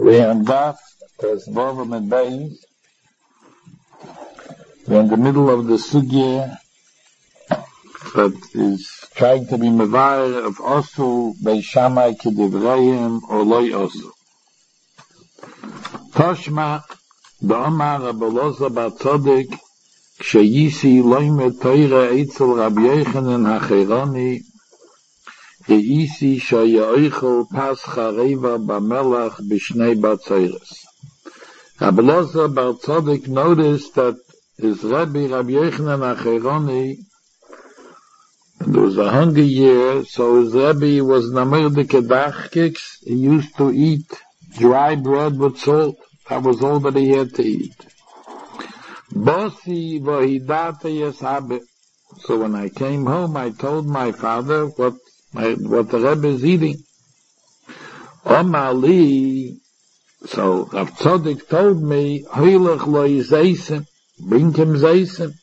We're in Daf, as Bava mit Beis. We're in the middle of the sugya that is trying to be mevair of Osu Bei Shammai Kedivrayim or Loi Osu. Toshma, Da'amar Rabbi Elazar bar Tzadok, Ksheyisi Loimet Torah Eitzel Rabbi Yochanan HaCheironi, Eisi Shaya Eichel Pascha Reva Bamelach B'Shnei Batzeres. Rabbi Elazar bar Tzadok noticed that his Rabbi Yochanan HaCheironi, there was a hungry year, so his Rebbe was namir de kedachkiks. He used to eat dry bread with salt. That was all that he had to eat. Bosi vahidata yeshabe. So when I came home, I told my father what the Rebbe is eating. Omali. So Rav Tzadok told me, Hoilach lo yizeisim, bring him zeisim.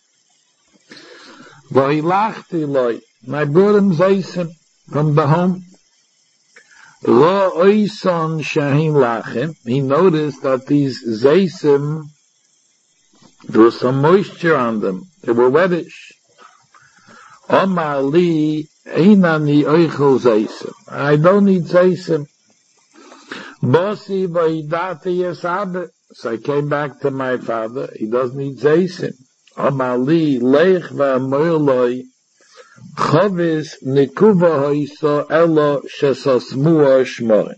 Vahilachti lo. And I brought him zeisim from the home. Lo oison shahin lachem. He noticed that these zeisim, there was some moisture on them. They were wettish. Omar li einani oichel zeisim. I don't need zeisim. Bosi v'idate yesabe. So I came back to my father. He doesn't need zeisim. Omar li leich v'amoyloi Chavis nikuva ha'isa elo shesasmua shmorim.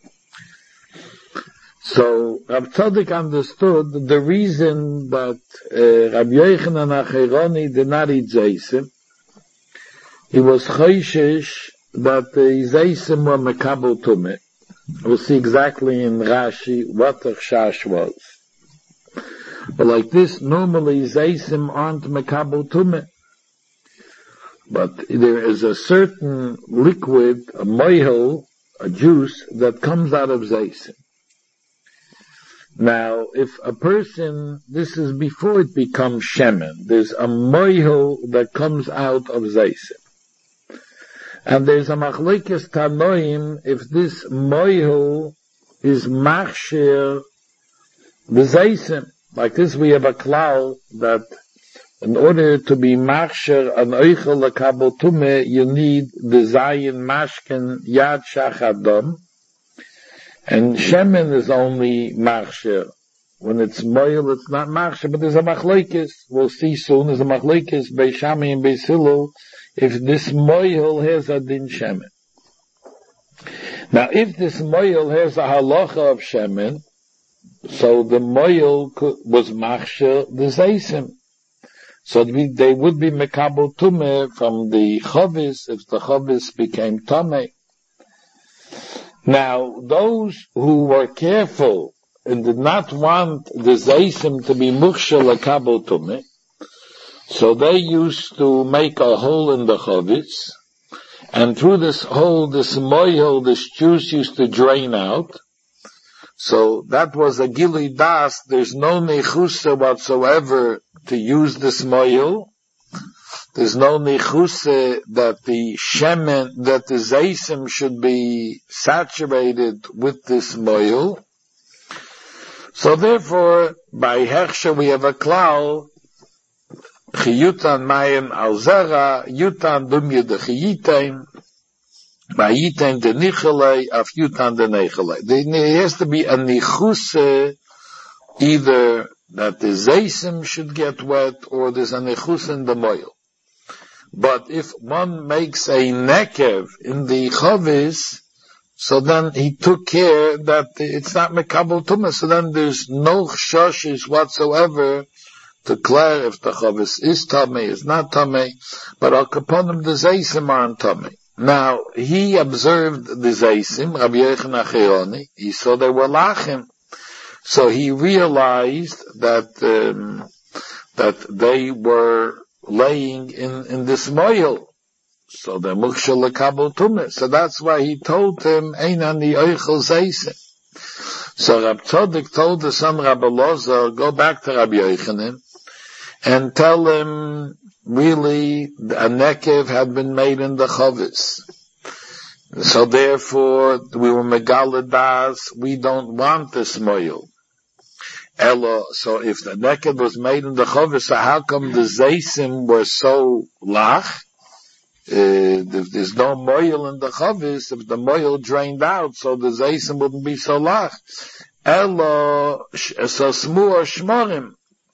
So Rav Tzadok understood the reason that Rabbi Yochanan HaCheironi did not eat zeisim. He was choishish that the zeisim were mekabel tumeh. We'll see exactly in Rashi what the chash was. But like this, normally zeisim aren't mekabel tumeh. But there is a certain liquid, a moihel, a juice, that comes out of zeisim. Now, if a person, this is before it becomes shemen, there's a moihel that comes out of zeisim. And there's a machlekes tanoim, if this moihel is machshir the zeisim. Like this we have a klal that in order to be machsher an oichel lekabel tumeh, you need the zayin mashken yad shachadom, and shemen is only machsher. When it's moil, it's not machsher, but there's a machlekes. We'll see soon. There's a machlekes Beis Shammai and Beis Hillel if this moil has a din shemen. Now, if this moil has a halacha of shemen, so the moil was machsher the zeisim. So they would be mekabel tumeh from the chavis if the chavis became tameh. Now, those who were careful and did not want the zeisim to be muksha lekabel tumeh, so they used to make a hole in the chavis, and through this hole, this moihel, this juice used to drain out. So that was a gili das. There's no nechusa whatsoever to use this moil. There's no nechusa that the shemen, that the zeisim should be saturated with this moil. So therefore, by hechsher we have a klal, chiyutan mayim al zera, yutan dumya de chiyitain, by yitain de nichelei, af yutan de nechelei. There has to be a nechuse, either that the zeisim should get wet, or there's a nechuse in the moil. But if one makes a nekev in the chavis, so then he took care that it's not mekabel tumah, so then there's no shoshish whatsoever to declare if the chavis is tamei, is not tamei, but al kaponim the zeisim aren't tamei. Now, he observed the zeisim, Rabbi Yochanan HaCheironi, he saw they were lachim. So he realized that they were laying in this moil. So the muksha lekabel tumeh. So that's why he told him, Einani oichel zeisim. So Rab Tzadok told the son Rabbi Elazar, go back to Rabbi Yochanan and tell him, really, a nekev had been made in the chavis. So therefore, we were megaladas, we don't want this moil. Elo, so if the neked was made in the chovis, so how come the zeisim were so lach? If there's no moil in the chovis, if the moil drained out, so the zeisim wouldn't be so lach. Elo, so smur shmorim.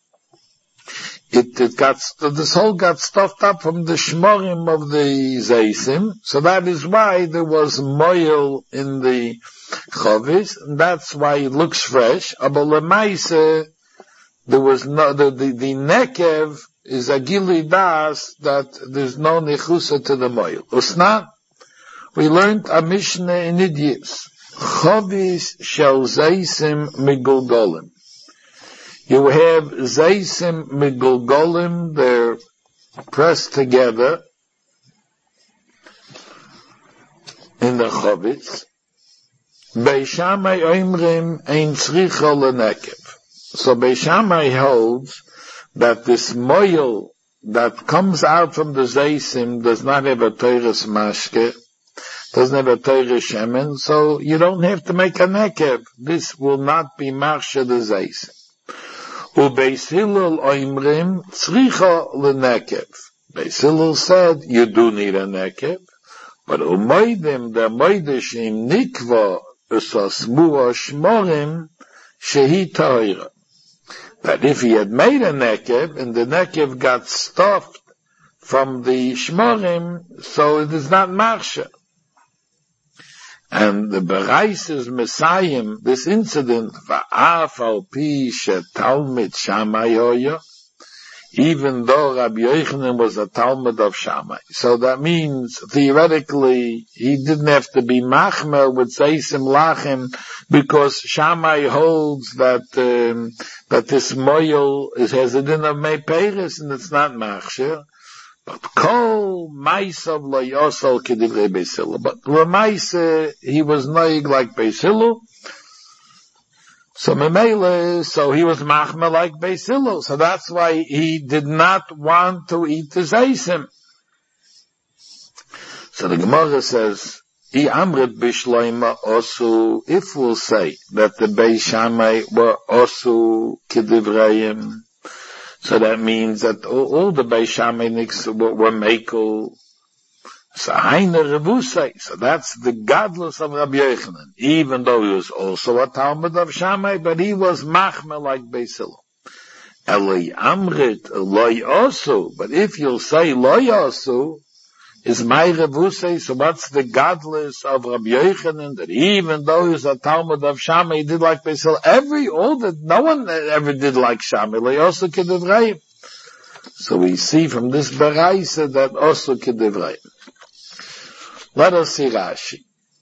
It got, this whole got stuffed up from the shmorim of the zeisim, so that is why there was moil in the chovis, and that's why it looks fresh. Aber lemaise, there was no, the nekev is a gili das that there's no nechusa to the moil. Usna, we learned a Mishnah in Idiyas. Chovis shel zeisim migulgolim. You have zeisim migulgolim, they're pressed together in the chovis. Beis Shammai oimrim ein tzricha lenekev. So Beis Shammai holds that this moil that comes out from the zeisim does not have a teires mashke, doesn't have a teires shemen, so you don't have to make a nekev. This will not be marsha the zeisim. Ubeis Hillel oimrim tzricha lenekev. Beis Hillel said you do need a nekev, but umoidim the moidishim nikva usasmua shmorim shehi ta'ira. That if he had made a nekev and the nekev got stuffed from the shmorim, so it is not marsha. And the Berais is Messiah, this incident, va'af al pi shetalmid Shammai hoya, even though Rabbi Yochanan was a Talmud of Shammai. So that means, theoretically, he didn't have to be machmer with Zeisim Lachim, because Shammai holds that this moil has a din of Meiperis, and it's not machsher. But kol ma'asav lo yosel kedivrei Beis Hillel. But l'maisa, he was noig like Beis Hillel. So memele, so he was machmer like Beis Hillel. So that's why he did not want to eat the zeisim. So the Gemara says, I amrit bishloima osu, if we'll say that the Beis Shammai were osu kedivreim, so that means that all the Beis Shammai were mekel. So Haina Revusay. So that's the godless of Rabbi Yochanan. Even though he was also a Talmud of Shammai, but he was machmer like Beis Hillel. Eloi Amrit Loi Osu. But if you'll say Loi Osu, is my Revusay, so what's the godless of Rabbi Yochanan, that even though he was a Talmud of Shammai, he did like Beis Hillel? No one ever did like Shammai. Loi Osu Kedevrayim. So we see from this Beraisa that Osu Kedevrayim. Let us see Rashi.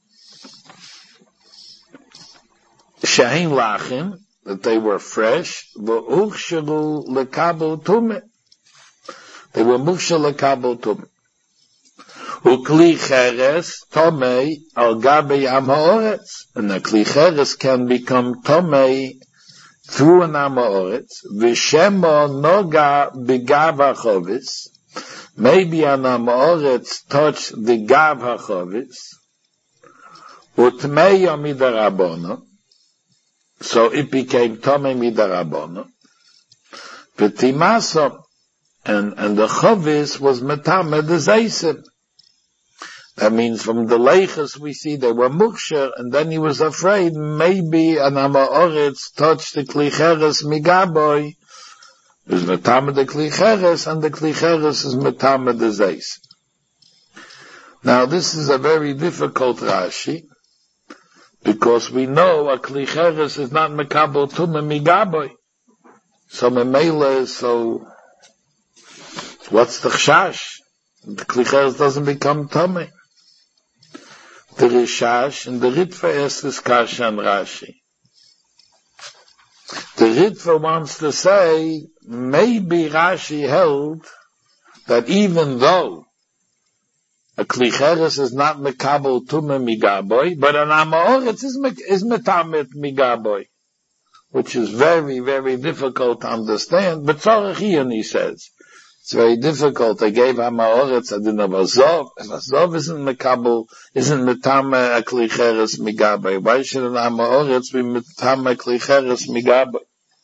Shehin lachim, that they were fresh, v'uchshalu lekabel tumeh. They were muchshel lekabel tumeh. Ukli cheres tomei al gabe am ha'oretz. And the kli cheres can become tomei through an am ha'oretz. V'shemo noga begav ha'chovis. Maybe an amoretz touched the gav hachovis, utmeya midarabono, so it became tome midarabono. V'timaso, and the chovis was metame the zeisim. That means from the leichas we see they were muksher, and then he was afraid maybe an amoretz touched the klicheres migaboy. Is metame the klicheres, and the klicheres is metame the zeis. Now this is a very difficult Rashi, because we know a klicheres is not mekabel tume migaboy. So memele, so what's the chashash? The klicheres doesn't become tame. The rishash and the ritva is this kasha and Rashi. The Ritva wants to say, maybe Rashi held that even though a klicheres is not mekabel tume migaboy, but an amoretz is metamet migaboy, which is very, very difficult to understand. But Tzorech he says, It's very difficult. I gave Hamaoretz, I didn't have Azov. If Azov isn't Mekabel, isn't Metame Aklicheres Migabe. Why should an Hamaoretz be Metame Aklicheres Migabe?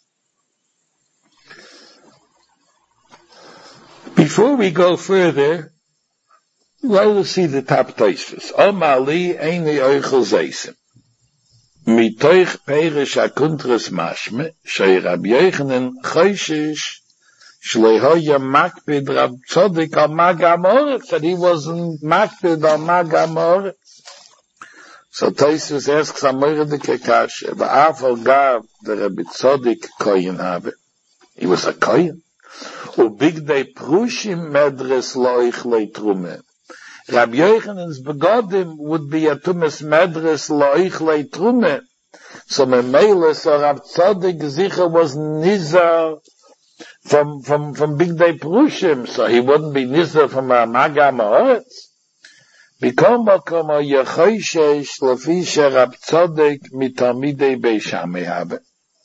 Before we go further, let us see the top Tosfos. Omali Eini Oichel Zeisim. Mitoich Perish HaKuntras Mashme, Shei Rabbi Yochanan Choishish, Shleihoya Makpid Rab Tzodik al Mag HaMoretz, that he wasn't Makpid al Mag HaMoretz. So Tosfos asks Amore de Kekashe, V'afal Gav the Rabbi Tzodik Koyin Habe. He was a Koyin. Ubigdei Prushim Medres Loich Leitrume. Rabbi Yochanan's begodim would be a tumas medres loich leitrume. So Memele, so Rab Tzodik Zicha was nizar from Big Day Prushim, so he wouldn't be nizar from a Maga Ma'oretz. Bikom bakom a yechoishesh lefisha Rab Tzodik mitamidei Beishamai habe.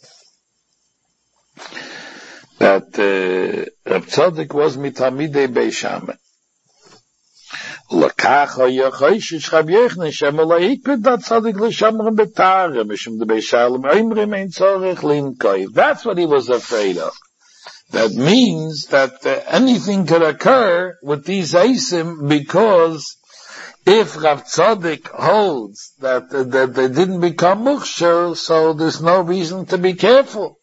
That Rab Tzodik was mitamidei Beishamai. Lakach haYachoishish Rabbi Yochanan Shemalai Ikpid that Tzadik l'Shamrim B'Tareh Mishum the Beishalom Oimrim Ein Tzorech Linkoy. That's what he was afraid of. That means that anything could occur with these Eisim, because if Rav Tzadik holds that they didn't become Mukhshar, so there's no reason to be careful.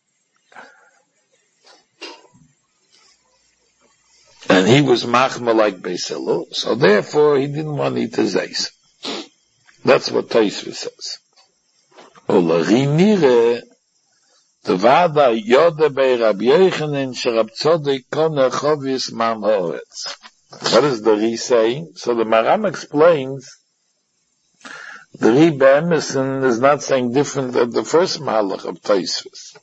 And he was machma like Beis Hillel, so therefore he didn't want to eat his eis. That's what Tosfos says. Olari nire, the vada yode bei Rabbi Yochanan Rab Tzodik kone chovis mam haaretz. What is the Ri saying? So the Maram explains, the Ri Be'emerson is not saying different than the first Mahalach of Tosfos.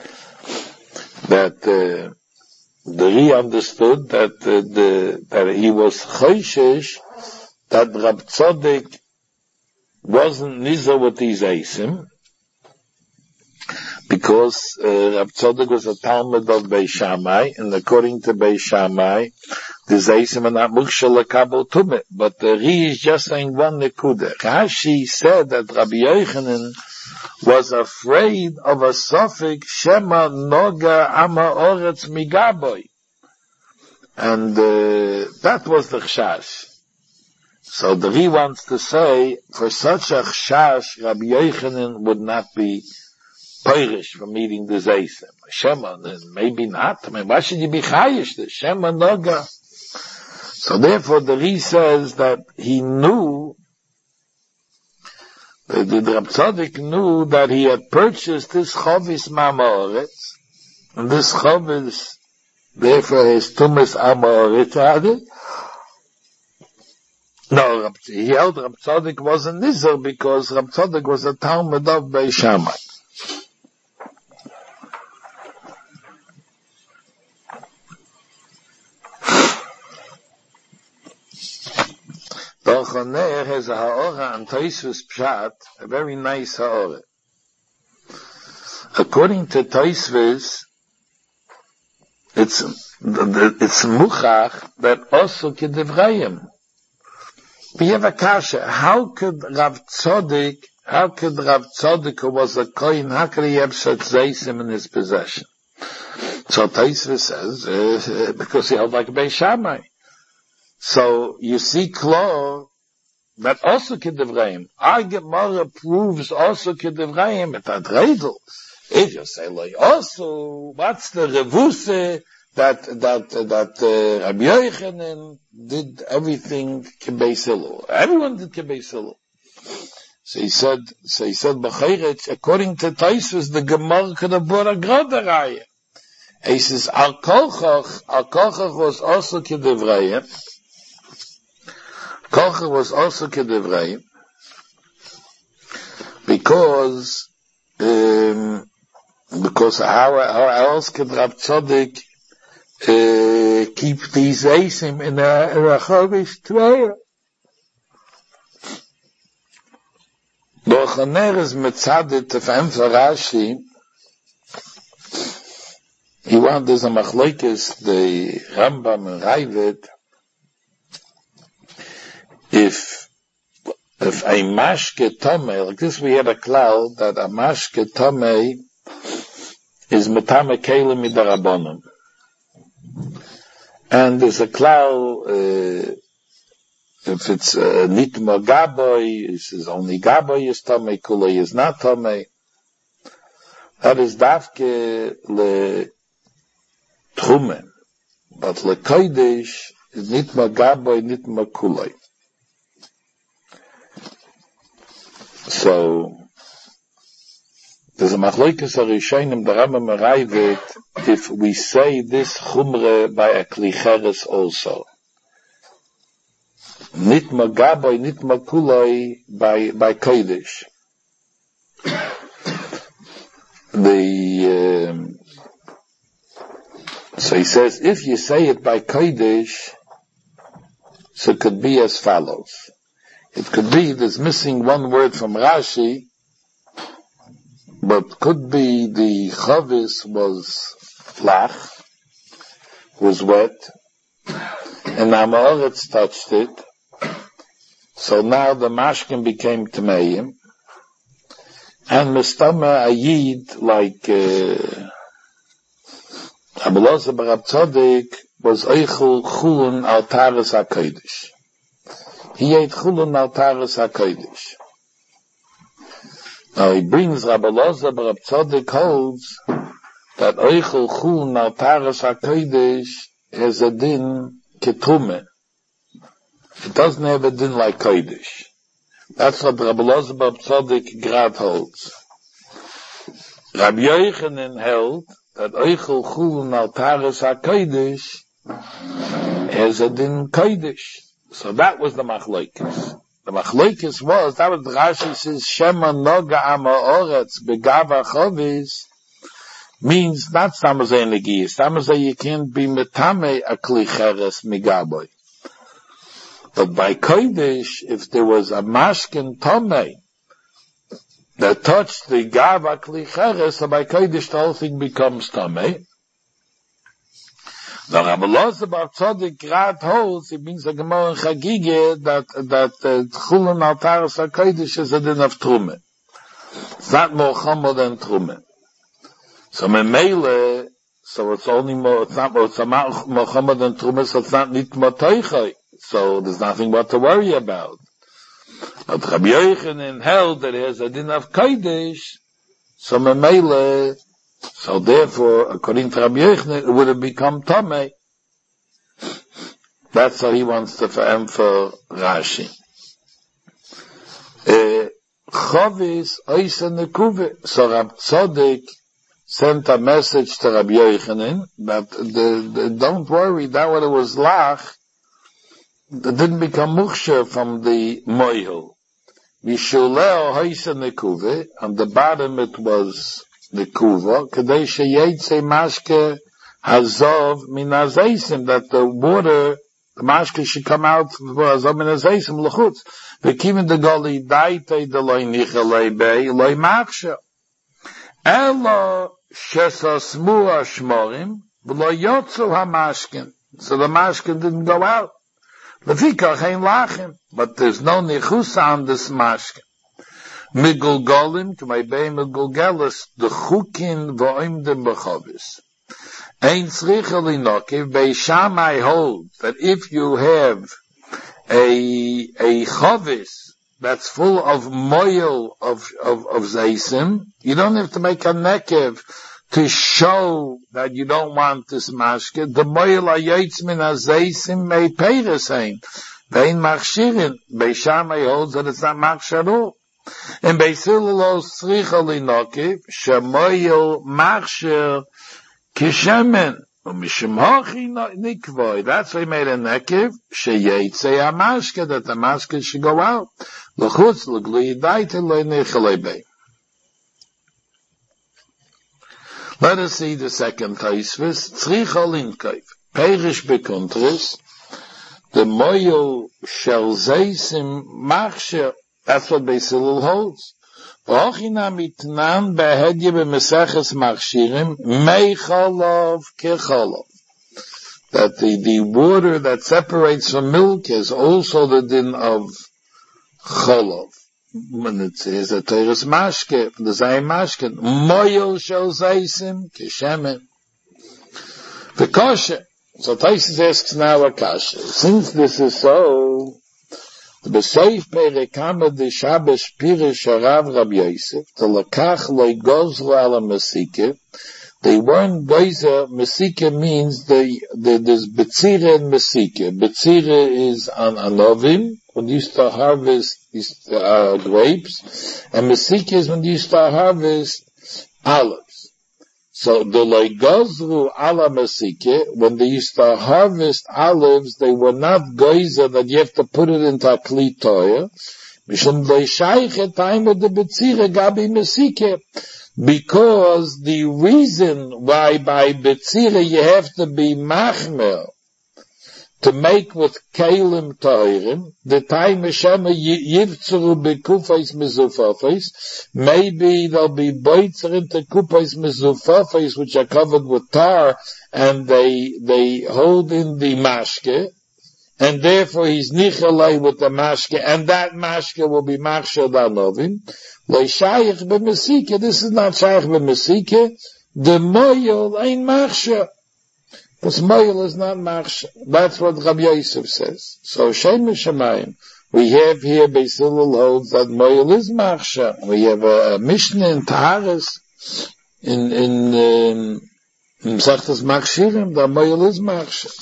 That the Ri understood that he was choishish, that Rab Tzodik wasn't nizar with these eisim, because Rab Tzodik was a Talmud of Beis Shammai, and according to Beis Shammai, these eisim are not mukshal lekabel tumah. But the Ri is just saying one nekuda. Rashi said that Rabbi Yochanan was afraid of a suffix Shema Noga Ama Oretz Migaboy. And that was the Chshash. So the Ri wants to say, for such a Chshash, Rabbi Yochanan would not be Perish from eating the Zeisim. Shema, maybe not. I mean, why should you be Chayish? The Shema Noga. So therefore the Ri says that he knew, the Rab Tzodik knew that he had purchased this Chovis Ma'amoretz, and this Chovis, therefore his Tumas Amoretz had it. No, he held Rab Tzodik wasn't Nizar because Rab Tzodik was a Talmud of Beis Shammai. Dochaner has a ha'ora and Tosfos Pshat, a very nice ha'ora. According to Tosfos, it's muchach that also kedevrayim. We have a kasha. How could Rav Tzodik, who was a kohen, how could he have such zeisim in his possession? So Tosfos says, because he held like a Beis Shammai. So you see Klo, that also Kedevrayim. Our Gemara proves also Kedevrayim at Adredel. If you say, like, also, what's the Revuse that Rabbi Yochanan did everything Beis Hillel. Everyone did Beis Hillel. So he said, B'chayretz, according to Tosfos, the Gemara could have brought a Groda Raya. He says, Al Kolchach was also Kedevrayim. Kolchach was also Kedevrayim. Because how else could Rab Tzodik keep these Eisim in a Chovish Tveya? Dochaner is Metzadet of Rashi there's a machlokes, the Rambam and Ravid, if a mashke tomei, like this we had a cloud that a mashke tomei is metame kelim midarabonim. And there's a cloud, if it's nitma gaboy, it says only gaboy is tomei, kulei is not tomei. That is dafke le trumen, but le kodesh is nitma gaboy, nitma kulei. So, there's a machlokes arishonim, the Rambam Ravid, if we say this chumre by a klicheres also. Nitma gaboy, nitma kuloi by kodesh. So he says, if you say it by kodesh, so it could be as follows. It could be there's missing one word from Rashi, but could be the chavis was lach, was wet, and Amoritz touched it. So now the mashkin became Tameim, and Mistama Ayid, like Abelazar bar Tzadik, was Eichel Chulun al Taras HaKodesh. He ate Chulun al Taras HaKodesh. Now he brings Abelazar bar Tzadik holds that Eichel Chulun al Taras HaKodesh has a din ketume. It doesn't have a din like Kodesh. That's what Rabbi Elazar bar Tzadik grad holds. Rabbi Yochanan held that Eichel Chulun al Taras HaKodesh has a din Kodesh. So that was the machlokes. The machlokes was, that was the Rashi says, Shema Noga Ama Oretz Begava Chovis, means not Samazay Negiyah. Samazay you can't be metame a klicheres migaboy. But by Kodesh, if there was a mashkin tomei that touched the gava klicheres, so by Kodesh the whole thing becomes tomei. Now Rabbi Elazar bar Tzadik grad holds, it means a Gemara in Chagige that Chulun al Taras HaKodesh is a din of Trume. It's not more chomer than Trume. So Memele, so it's only more, it's not more chomer than Trume, so it's not nitma toichai. So there's nothing what to worry about. But Rabbi Yochanan held that it has a din of Kodesh, so Memele, so therefore, according to Rabbi Yochanan, it would have become Tomei. That's how he wants to for Rashi. Chovis oisa nekuve. So Rab Tzadik sent a message to Rabbi Yochanan that don't worry, that what it was lach, it didn't become muksher from the moihel. Mishuleo oisa nekuve, on the bottom it was the kuva, kadei sheyetze mashke hazov min hazeisim, that the water, the mashke should come out hazov min hazeisim l'chutz. V'kivin de goli daitei de loy nichalei bei loy machshe. Elo shesasmu hashmorim v'lo yotzu hamashkin. So the mashkin didn't go out. Lefikach hein lachin, but there's no nichusa on this mashkin. Migulgolim, to my bay migulgelis, the chukin v'oimdim b'chovis. Ein tzrichel inokiv, Bei Shammai holds that if you have a chovis that's full of moil of zaysim, you don't have to make a nekev to show that you don't want this mashke. The moil ayetz min ha-zaysim may pay the same. Vein machshirin, Bei Shammai holds that it's not machshir at all. And Beisillo Sricha Linokiv, Shemoyel Machsher Kishemen, Umishim Hochi Nikvoy. That's why he made a nekiv, Sheyetze Amashke, that the mashke should go out. L'chutz l'gli daite lo'nechalei. Let us see the second Taisvis. Tzricha Linkov, Perish Bekuntris, the Moyel Shel Zeisim Machsher. That's what Beis Hillel holds. Ochina mitnan behedye b'meseches machshirim mei cholov kecholov. That the water that separates from milk is also the din of cholov. When it says a teres mashke, the zayim mashke, moyel shel zaysim keshemen. The kosher. So Taisus asks now a kasha. Since this is so, the Beseif Perekama de Shabbos Pirish Harav Rabbi Yosef, the Lakach Loi Gozru ala Mesike, they weren't Gozer. Mesike means there's Betzira and Mesike. Betzira is on Anovim, when you used to harvest grapes, and Mesike is when you used to harvest olives. So the Loi Gozru ala Mesike, when they used to harvest olives, they were not Gozer that you have to put it into a Kli Toya. Mishum Loi Shaykhe Taime de Betzira Gabi Mesike. Because the reason why by Betzira you have to be machmer to make with Kalim Toirim, the time Shema Yivtzuru Bekufais Mizufafais, maybe there'll be boitzer into Kufais Mizufafais which are covered with tar, and they hold in the mashke, and therefore he's nichalei with the mashke, and that mashke will be machshel danovim. Lo shayich b'mesike, this is not shayich b'mesike, the moyel ain't machshel. Because moyel is not machshel. That's what Rabbi Yosef says. So Shem Shemayim, we have here Beis Hillel holds that moyel is machshel. We have a Mishnah in Taharis, in Sachtas Machshirim, that moyel is machshel.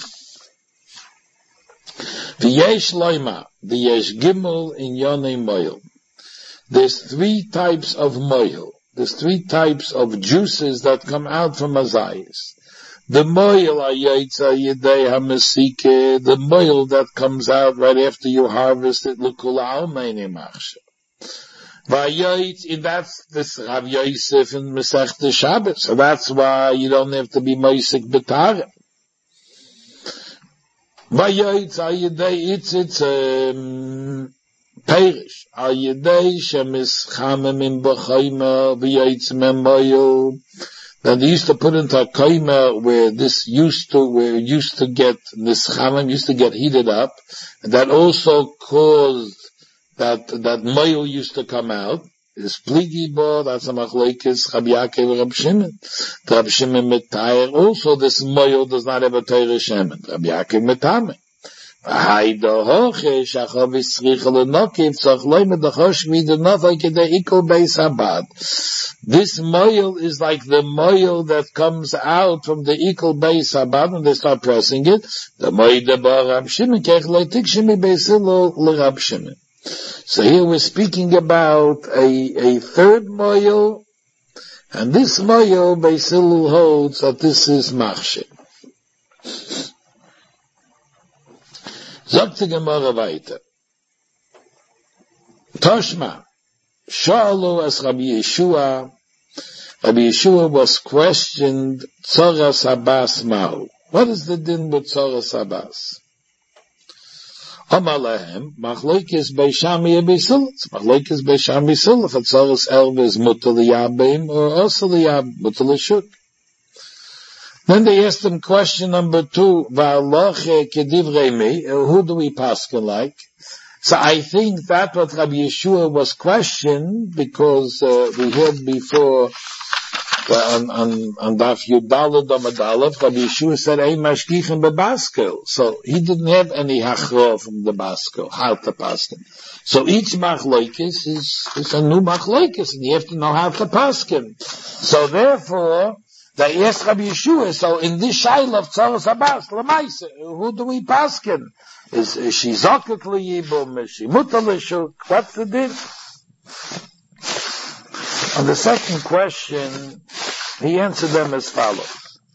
V'yesh loima, v'yesh gimel in yonei moyel. There's 3 types of moyel. There's 3 types of juices that come out from azayis. The moyel ayayitza yedei hamesike, the moyel that comes out right after you harvest it, l'kula almeini machshe. V'ayayitz, and that's this Rav Yosef in Masechta Shabbos. So that's why you don't have to be moisik b'tarem. V'ayayitz ayedei it's perish. Ayedei shemis chamemim b'chayma v'yayitz memoyel. Then they used to put into a kaima where this used to get, this chamem used to get heated up, and that also caused that moil used to come out. This pligi bo, that's a machlekes, Rabbi Yaakov Rab Shimon. Rab Shimon metayer, also this moil does not have a teire shemen. Rabbi Yaakov metame. Hayda hoche, shachav isrichel enokiv, tzach loy medachosh vidonot like the ikol beis habad. This moil is like the moil that comes out from the ikol beis habad when they start pressing it. The moil deba Rab Shimon kech loy tikshimi beis Hillel l'Rab Shimon. So here we're speaking about a third moil, and this moil beis Hillel holds that this is machshel. Sagt die Gemara weiter. Toshma, Shalu as Rabbi Yeshua. Rabbi Yeshua was questioned, Tzoras Abbas Ma'u. What is the din with Tzoras Abbas? Amalehem, Machlokes Beishami Beis Hillel. Machlokes Beishami Beis Hillel. If a Tzoras Elv is mutar liyabim or also mutar lishuk. Then they asked him question number 2, who do we paskin like? So I think that what Rabbi Yeshua was questioned, because we heard before on Daf Yudalad Amadalef, Rabbi Yeshua said, "Ein mashgichen bebaskel." So he didn't have any hachra from the baskel, how to paskin. So each machlokes is a new machlokes, and you have to know how to paskin. So therefore, they asked Rabbi Yeshua, so in this shaila of Tzoras Abbas, Lamaisa, who do we paskin? Is she zakat liyibum? Is she mutar lishuk? What's the din? On the second question, he answered them as follows.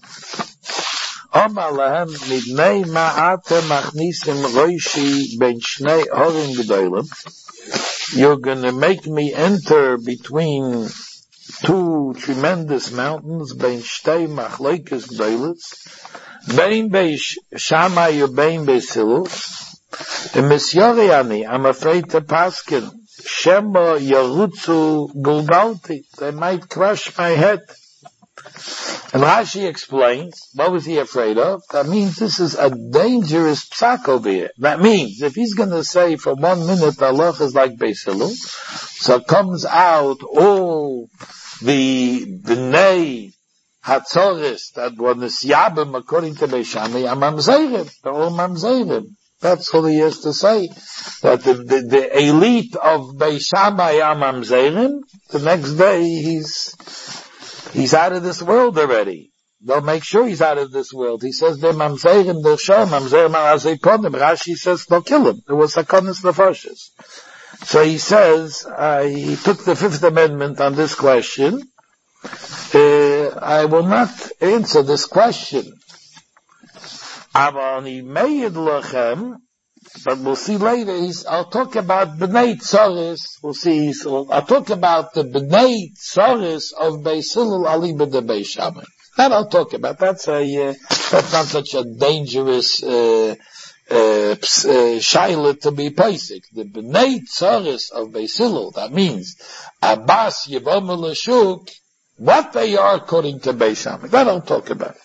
Omar lahem midnei ma'ate machnisim roishi ben shnei horim gedolim. You're gonna make me enter between 2 tremendous mountains, bein shtei machlokes gdolos, bein beis Shammai or bein beis Hillel. In Misyari Ani, I'm afraid to paskin. Shema Yarutzu Gulgalti. They might crush my head. And Rashi explains, what was he afraid of? That means this is a dangerous psak over here. That means, if he's gonna say for 1 minute Allah is like Beis Hillel, so comes out all the Bnei Hatzoris that were Nisyabim according to Beis Shammai, are Mamzerim. They're all Mamzerim. That's all he has to say. That the elite of Beis Shammai are Mamzerim. The next day he's out of this world already. They'll make sure he's out of this world. He says they're Mamzerim, they're Shah, Mamzerim Arazekonim. Rashi says they'll kill him. There was Sakonis Nefashis. So he says, he took the Fifth Amendment on this question. I will not answer this question. But we'll see later. I'll talk about Bnei Tzoris. We'll see. I'll talk about the Bnei Tzoris of Beis Hillel aliba de Beis Shammai. That I'll talk about. That's not such a dangerous shaila to be basic. The Bnei Tzoris of Beis Hillel. That means Abbas Yevom Lashuk. What they are according to Beis Shammai. That I'll talk about.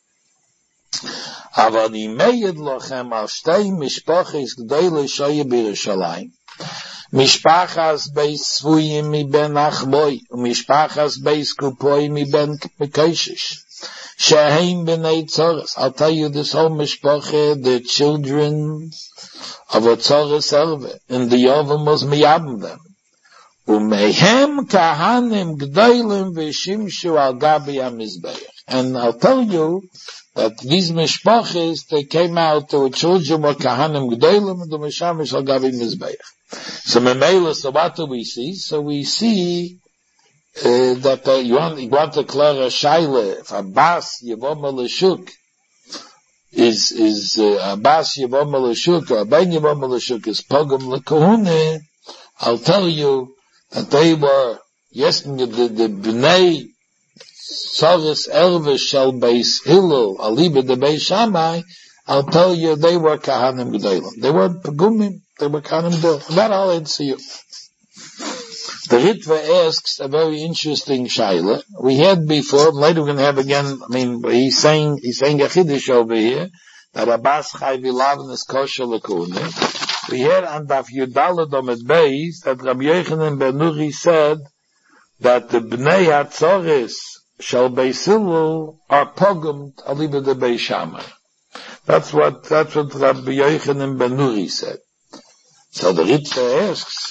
Aber אני מעיד לכם על שתי משפחות גדולות שהיו בירושלים. משפחת בייס צבויים מבין אחבוי, ומשפחת בייס קופוי מבין מקושש. שהם בני צורס. I'll tell you this whole משפחה, the children of a Tzoris Erve, and the Yovam was miyabim them. ומהם כהנים גדולים ושימשו על גבי המזבח. And I'll tell you that these mishpachas, they came out, they were children were kahanim g'dolim, and the mishamish al gabi mizbeach. So memela, so what do we see? So we see that you want to declare a shaila. If Abbas Yevom Lashuk is Abbas Yevom Lashuk or Ben Yevom Lashuk is pogum lekahune, I'll tell you that they were the bnei Tzoris Erve shel Beis Hillel aliba de Beis Shammai. I'll tell you they were kahanim g'dolim. They weren't pegumim. They were kahanim g'dolim. That I'll answer you. The Ritva asks a very interesting shaila. We had before, later we're going to have again. I mean, he's saying a chiddush over here that Abbas Chai Vilavin is kosher lekune. We had on Daf Yudalad Omed Beis that Rabbi Yochanan ben Nuri said that the Bnei Hatzoris shall Beis Hillel are pogumed aliba de Beis Shammai. That's what Rabbi Yochanan ben Nuri said. So the Ritva asks,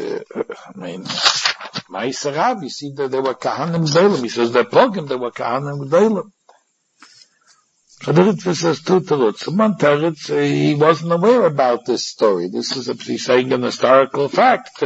Ma'aser Rav, you see that they were kahanim g'dolim. He says they're pogumed, they were kahanim g'dolim. So the Ritva says two teruts. One teretz, he wasn't aware about this story. This is he's saying an historical fact.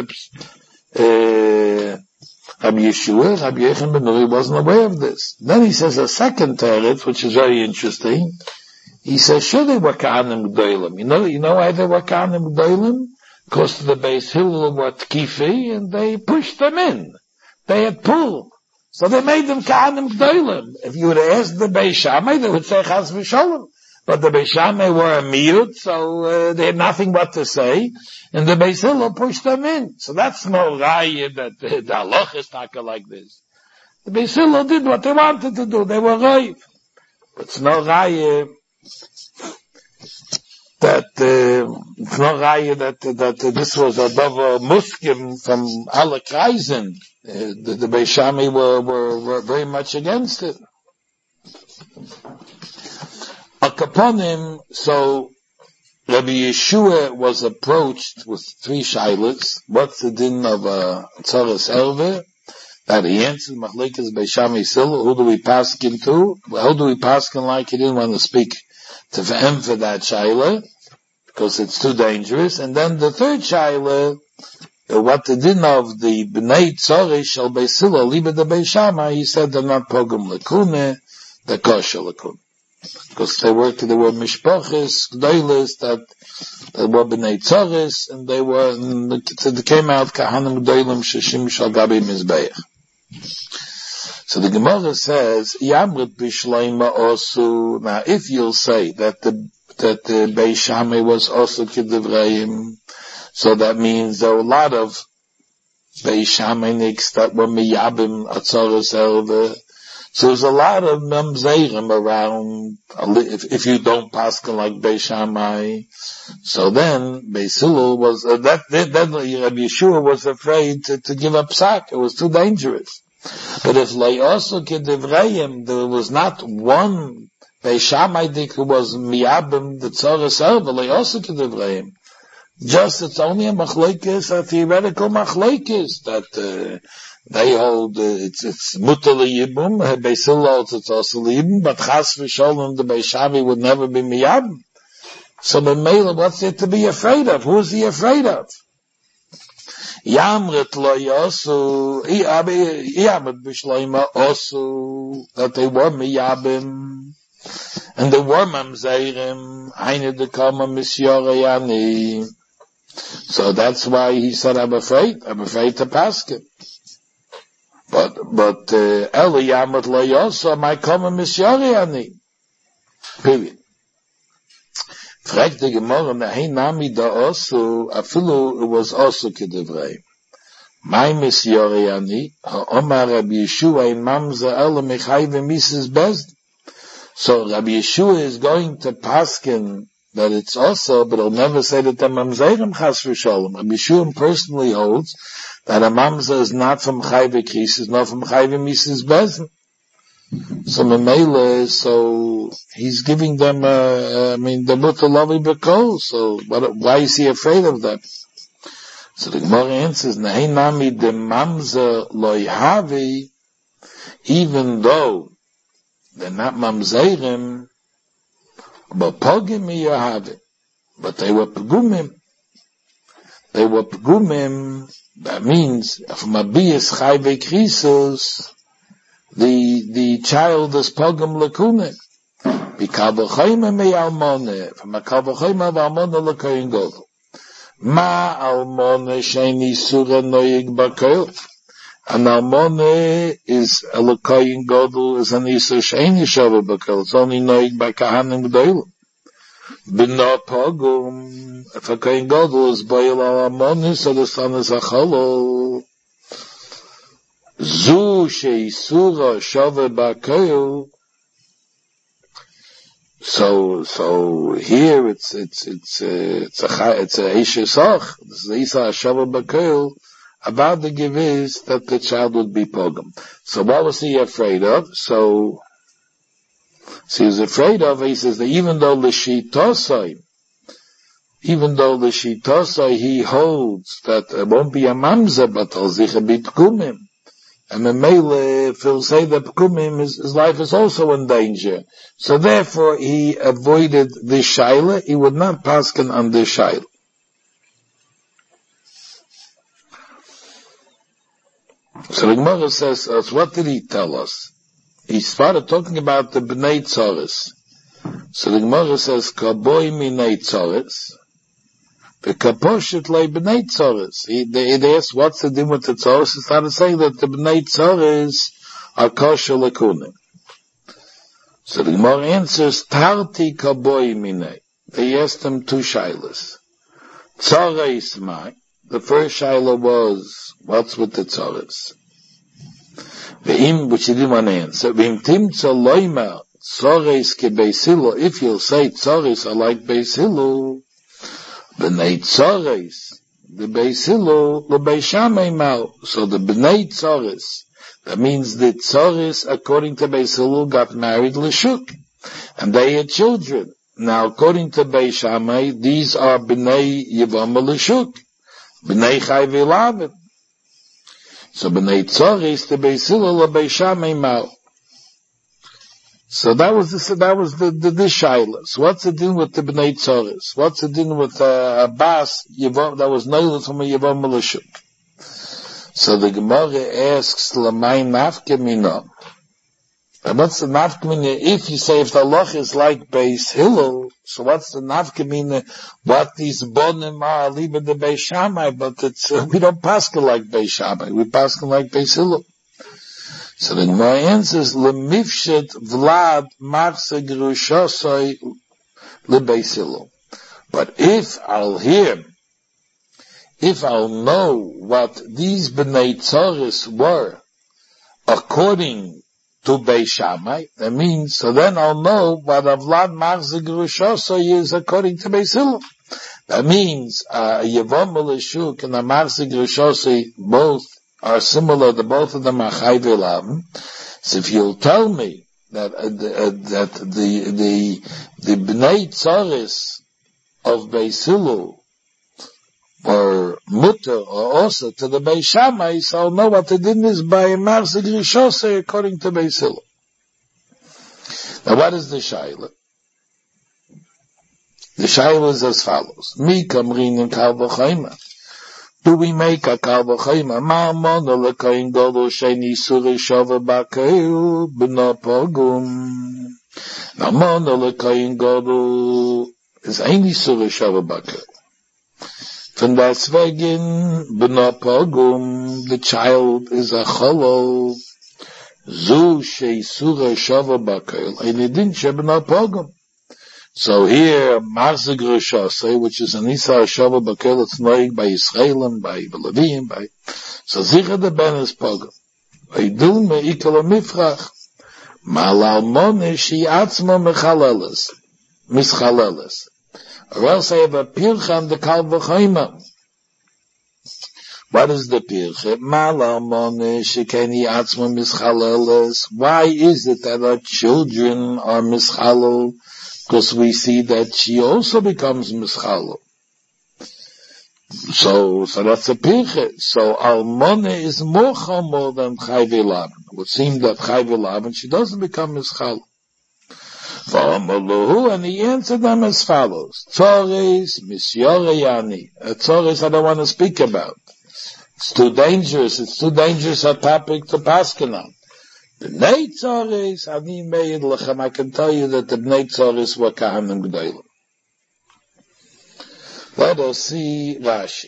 Rabbi Yeshua, Rabbi Yochanan ben Nuri wasn't aware of this. Then he says a second teretz, which is very interesting. He says, sure they were kahanim g'dolim. You know why they were kahanim g'dolim? Because the Beis Hillel were tkifi, and they pushed them in. They had pull. So they made them kahanim g'dolim. If you would have asked the Beis Shammai, they would say chas v'sholem. But the Beis Shammai were a miyut, so they had nothing but to say, and the Beis Hillel pushed them in. So that's no raya that the halacha is taka like this. The Beis Hillel did what they wanted to do. They were raiv. But it's no raya that this was a davar muskim from alle kreisen. The Beis Shammai were very much against it. Akaponim, so Rabbi Yeshua was approached with three shaylas. What's the din of a Tzoris Erve? That he answered, Machlekes Beis Shammai Hillel. Who do we paskin to? How do we paskin like he didn't want to speak to him for that shayla, because it's too dangerous. And then the third shayla, what the din of the Bnei Tzoris shel Beis Hillel aliba de Beis Shammai, he said they're not pogum lekune, they're kosher lekune. Because they were mishpachas, g'dolos, that were b'nei tzoris, and they came out kahanim g'dolim sheshim shal gabi mizbeach. So the Gemara says, Yamrit b'shleima osu. Now, if you'll say that the Beis Shammai was also kidivreim, so that means there were a lot of Beis Shammai that were miyabim atzoros erve. So there's a lot of mamzerim around, if you don't paskin like Beis Shammai. So then, Beis Hillel was, then Rabbi Yeshua was afraid to give up psak. It was too dangerous. But if Le'osu Kedivreim, there was not one Beis Shammai who was miyabim the tzoros erve, Le'osu Kedivreim. Just it's only a machlekes, a theoretical machlekes that they hold it's mutter liyibum. Beis Hillel holds it's also liyibum, but chas v'sholem the Beis Shammai would never be miyabim. So the mele, what's there to be afraid of? Who is he afraid of? Yamrit lo yosu, yamrit b'shloima osu, that they were miyabim, and they were mamzeirim, eine dekama misyoreyani. So that's why he said, I'm afraid to paskin. But Eli Yamat Lo Yosa, my common misyoreyani. Period. Fragt the Gemara, Nahi Nami da Osu, Afilu, it was Osu Kedivreim. My misyoreyani, Omar Rabbi Yeshua, in Mamza Ela Mechai V'Mises Bezd. So Rabbi Yeshua is going to paskin that it's also, but he'll never say that the mamzerim chas v'sholem. Rabbi Yeshua personally holds that a mamzer is not from chai v'kris, is not from chai v'mises bezin. So Mamela, so he's giving them, the mutter lavi b'kol. So why is he afraid of them? So the Gemara answers, Nahi nami de mamzer loy havi, even though they're not mamzerim, but pogim yahavim. But they were pegumim. That means, from a bias chai v'krisos, the child is pogim lekunim. B'kal v'choyma me almone, from a kal v'choyma v'almone lekoyin godel. Ma almone sheini sura noyig b'koil. An almone is a lekoyin godel, is an isa sheini shava b'koil. It's only noyig by kahanim g'doilim. B'no pogum, if a koyin godel is boil al almone, so the son is a cholol. Zu sheisura shava b'koil. So here it's a ishesach. This is Isa Shava Bakel. About the give is that the child would be pogum. So what was he afraid of? So he was afraid of, he says that even though the Shitosai, he holds that it won't be a mamza, but al zich a bit kumim. And Memele, if he'll say that Pkumim, his life is also in danger. So therefore, he avoided this shaila. He would not paskin on this shaila. So the Gemara says, what did he tell us? He started talking about the Bnei Tzoris. So the Gemara says, Kaboi Minei Tzoris. The kaposhet lay b'nei tzoris. They asked, what's the din with the tzoris? He started saying that the b'nei tzoris are kosher lekunim. So the Gemara answers, Tarti kaboi minei. They asked him two shaylas. Tzoris mai. The first shayla was, what's with the tzoris? Ve'im, which he didn't want to answer. Ve'im tim tzoloima, tzoris ke Beis Hillel. If you'll say tzoris are like Beis Hillel, B'nei Tzoris, the Beis Hillel, the Beis Shammai Mal. So the B'nei Tzoris, that means the Tzoris, according to Beis Hillel, got married L'shuk, and they had children. Now, according to Beis Shammai, these are B'nei Yevam L'shuk, B'nei Chai V'Lavim. So B'nei Tzoris, the Beis Hillel, the Beis Shammai Mal. So that was the shaila. So what's the din with the B'nei Tzoris? What's the din with Abbas Yevom that was known from a Yevom Melishuk? So the Gemara asks Lamai Nafkamina. And what's the Nafkamina? If you say if the loch is like Beis Hillel, so what's the Nafkamina? What these bonim are leaving the Beis Shammai, but it's we don't paskin like Beis Shammai. We paskin like Beis Hillel. So the Gemara answers, Lemifshet Vlad Marse Gerushosoi LeBeis Hillel. But if if I'll know what these Bnei Tzoris were according to Beis Shammai, that means, so then I'll know what Avlad Machzik Rishosai is according to Beis Hillel. That means, Yevom Elishuk and the Machzik Rishosai both are similar, both of them are Chai V'Lavan. So if you'll tell me that the Bnei Tzoris of Beis Hillel or mutter or also to the Beis Shammai, so I'll know what the din is by Machzik Rishosai according to Beis Hillel. Now what is the Shaila? The Shaila is as follows. Mi kamrin in Kal V'Choyma. Do we make a Kal V'Choyma? Ma amona l'koyin gadol sheni surei shava b'keil b'no pogum. Na amona l'koyin gadol is ein surei shava b'keil. Von deswegen, b'no pogum, the child is a cholol, zu sheisura shava b'keil, ein din she b'no pogum. So here, Machzik Rishosai, which is an Isa shava b'keil, it's noig by Yisraelim, by Levim, so zicha the ben is pogum. Eidul me'ikal mifrach, malal mone shi atzma mischaleles. Or else I have a pircha on the Kal V'Choyma. What is the pircha? Malamone shekeni atzma mischaleles. Why is it that our children are mischalel? Because we see that she also becomes mischalel. So that's a pircha. So almone is more chomer than Chai V'Lavan. It would seem that Chai V'Lavan, she doesn't become mischalel. And he answered them as follows. Tzores misyoreyani. Tzores I don't want to speak about. It's too dangerous a topic to paskin on. Bnei Tzores, ani meid lechem, I can tell you that the Bnei Tzores were Kahanim G'daylim. Let us see Rashi.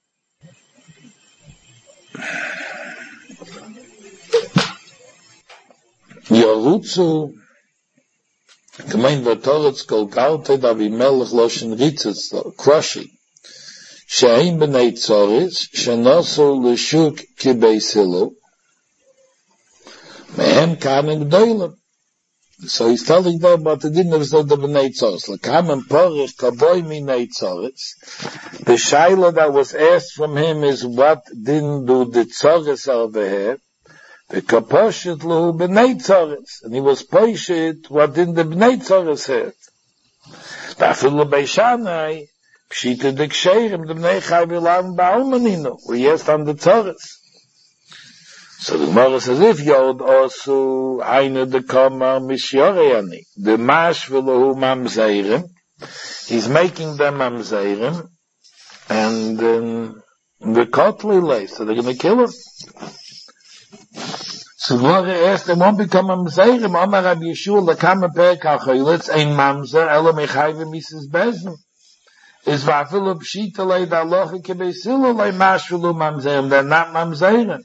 Yorutzu gemeint wird Toretz Golgalte da wie Melech Loshen Ritzitz, crushing. She'ein b'nei Tzoris, she'nosu l'shuk ki Beis Hillel, mehem kanim g'doylem. So he's telling them about the din of the b'nei Tzoris. L'kamen porich kavoi minei Tzoris. The shaila that was asked from him is, what din do the Tzoris over here? The kaposhet lo b'nei Tzoris, and he was poshet what did the b'nei Tzoris had. Dafil Beis Shammai pshita de ksherim the b'nei Chai V'Lavan ba'almaninu. We asked on the Tzoris. So the Gemara says, if yod also eine de kama mishyoreyani, the mash v'lohu mamzeirim, he's making them mamzeirim, and the kotli lay, so they're going to kill him. So Gemara asked, they won't become a Mzeirim. Omar Rabbi Yeshua, lekama perek ha'choylitz, ein mamzer, elo mechayve mises bezin. Is vafilu pshita lei da'alocha kebeis Hillel, lei mashvilu mamzeirim. They're not mamzeirim.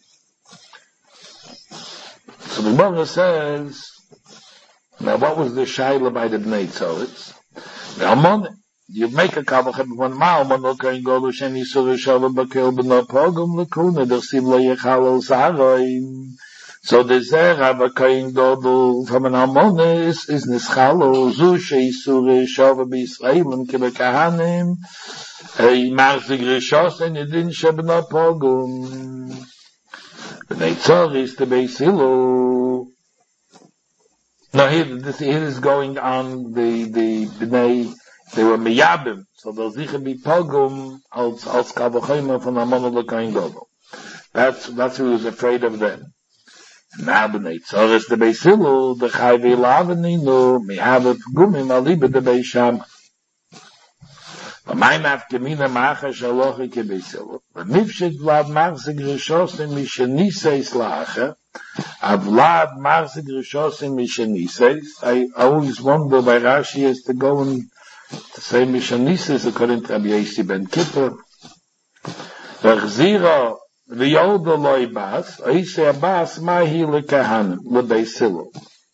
So the Gemara says, now what was the shaila by the Bnei Tzoritz? Now, you make a kavach one mile, one okayin golu sheni suru shava bakel b'no pogum l'kuna, dersiv lo yechalel zaroim. So the zera b'kayin golu from an almonis is nischalo, zu sheisure shava b'Yisraelim kebekahanim, Machzik Rishosai nidin sheb'no pogum. B'nei Tzoris to Beis Hillel. Now here is going on the B'nei, they were miyabim, so they'll sicher be pogum als Kal V'Choyma von Amon l'Koyin Gadol. That's who was afraid of them. Now B'nei Tzoris the Beis Hillel, the Chai V'Lavan ninu, mihavet gumim aliba the Beis Shammai. V'may nafkamina macha shalocha ke Beis Hillel. V'nifshet vlad machzik rishosim misheniseis lacha. Avlad machzik rishosim misheniseis. I always wonder by Rashi is to go and to say misheniseis according to Rabbi Yosi ben Kippur. V'chzira v'yoda loy bas. Oisei abas mahi lekahanim lebeis Hillel.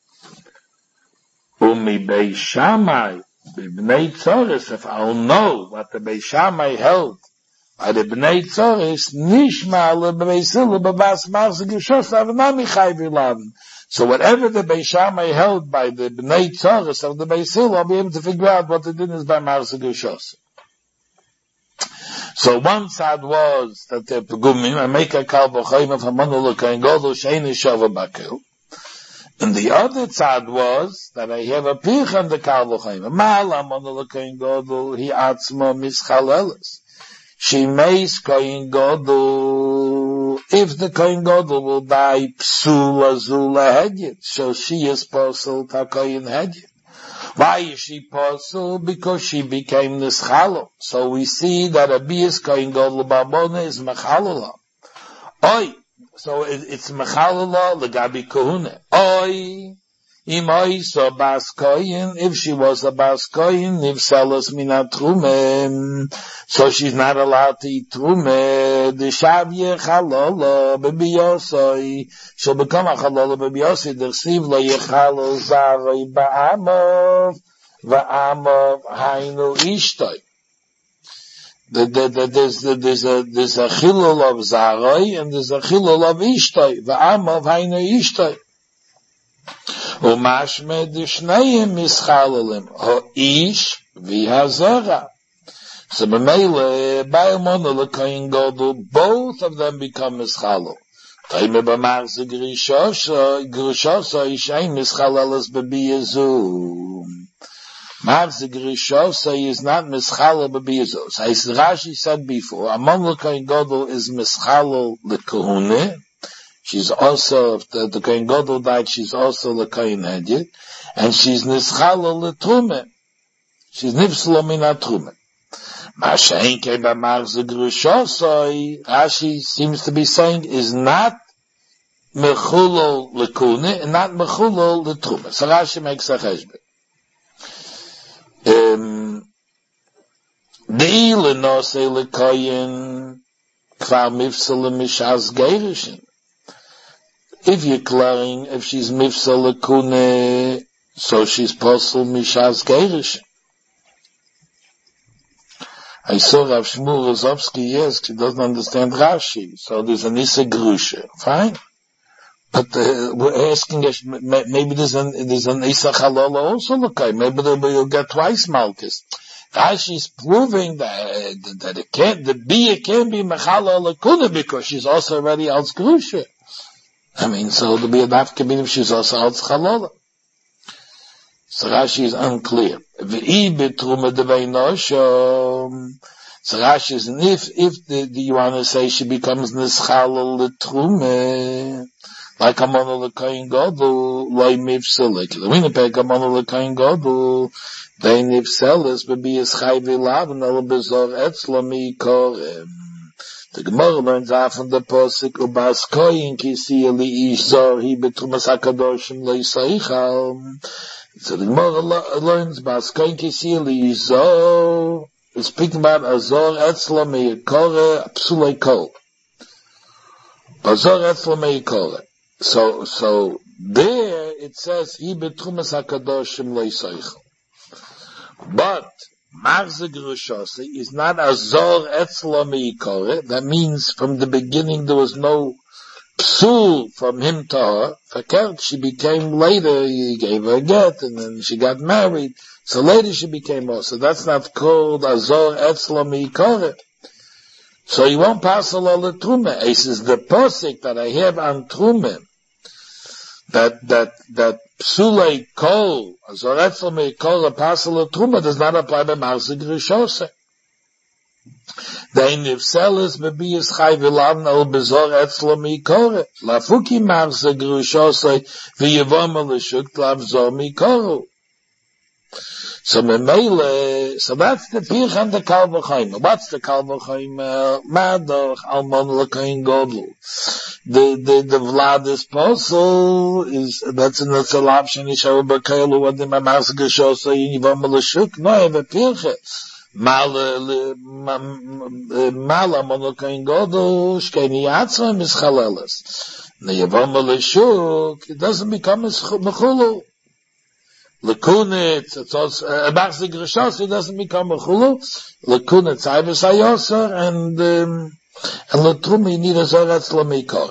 Umi Beis Shammai B'nei Tzoris, if I'll know what the Beis Shammai held By the Bnei Tzoris, Nishma leBeisila bebas Marze Gerusha Avnami Chayv Laden. So whatever the Beis Shammai held by the Bnei Tzoris of the Beisil, I'll be able to figure out what the din is by Marze Gerusha. So one side was that the Pegumim, I make a Kal V'Choyim of Hamanu L'Kohen Gadol Sheini Shava Bakel. And the other side was that I have a Pich on the Kal V'Choyim. Mal Hamanu L'Kohen Gadol, Hi Atzma Mischaleles. She makes Kohen Gadol, if the Kohen Gadol will die Psula Zula Hedyet, so she is Posel Takoyin Hedyet. Why is she Posel? Because she became Nischalo. So we see that Abiyas Kohen Gadol Babona is Mechalala. Oi, so it's Mechalala Legabi Kohune. Oi, so Bas Koyin, if she was a Bas Koyin, if Selas Mina Trume, so she's not allowed to eat Trume, the Shavye Chalala, Bebiyosoi, she'll become a Chalala Bebiyosoi, the Siv Lo Yechalo Zaroi Ba'amov, Va'amov Hainu Ishtoi. There's a Chilul of Zaroi, and there's a Chilul of Ishtoi, Va'amov Hainu Ishtoi. Umashme d'shnayim mischalalim ha'Ish v'hazera. So b'meile ba'amonu l'koyin gadol, both of them become mischalal. Taime b'marze gerushosa ishayin mischalalas b'biyazu. Marze gerushosa is not mischalal b'biyazu. So as Rashi said before, amon l'koyin gadol is mischalal l'kohune. She's also, if the Kohen Gadol died, she's also the Kohen Hedyet, and she's Nischala l'Trume. She's Nifsala Mina Trume. Ma'ashein kei b'marze gerushosoi, Rashi seems to be saying, is not Mechulol l'Kune, and not Mechulol l'Trume. So Rashi makes a cheshbon. De'i l'nosei l'Koyen, kvar mifsala mishaz geirushin. If you're clearing, if she's mifsal lekune, so she's posel mishas geirish. I saw Rav Shmuel Rozovsky, yes, he doesn't understand Rashi, so there's an Issa Grusha. Fine. But we're asking, maybe there's an Issa Chalala also, okay, maybe you'll get twice Malchus. Rashi's proving that it can't, the Bia can't be Mechala lekune because she's also already als Grusha. I mean, so to be a daf kabin, she's also out chalala. So Rashi is unclear. V'i betrume devei noshom. So Rashi is, and if you want to say she becomes nischala l'trume, like amonu l'koyin gadol, loy mifsel, the winner peg amonu l'koyin gadol, they nifseles, bebi es chai v'lav, nel bezor etzlo mi korem. The Gemara learns out from the Posik, Ubas Koyin Kisi Eli Ish Zor, He Betrumas HaKadoshim Lo Yisaichal. So the Gemara learns, Bas Koyin Kisi Eli Ish Zor, it's speaking about Azor Etzla Me'yikore, Psulei Kol. Azor Etzla Me'yikore. So there it says, He Betrumas HaKadoshim Lo Yisaichal. But, Marze Gerushosa is not a Zor Etzla Me'yikore. That means from the beginning there was no psul from him to her. Fakert, she became later, he gave her a get, and then she got married. So later she became also. That's not called a Zor Etzla Me'yikore. So you won't pass a lot of Trume. It is the posik that I have on Trume, that Psulei Kol, Azor Etzla Me'yikore, Pasal of Truma does not apply by Marze Gerushosa. The Nifseles Bebiyas Chai V'Lav Al Bezor Etzla Me'yikore. Lafuki Marze Gerushosa V'Yevom L'Shuk Lav Zor Me'yikore. So that's the Pirch and the Kal V'Choyim. What's the Kal V'Choyim? Madoch Almon L'Koyin Gadol. The Vladis Posel is, that's in the Salab Sheni Shavu B'Keilu, what the Marze Gerushosa Yevom L'Shuk. No, I have a Pirch. Mala Almon L'Koyin Gadol, Shkeni Yatzma Mischaleles. The Yevom L'Shuk, it doesn't become Mechulu. Lekunitz, it's also, Machzik Rishos, it doesn't become a chulu. Lekunitz, Aivas Ayosar, and Letruma, you need a Zoratz Lamikor.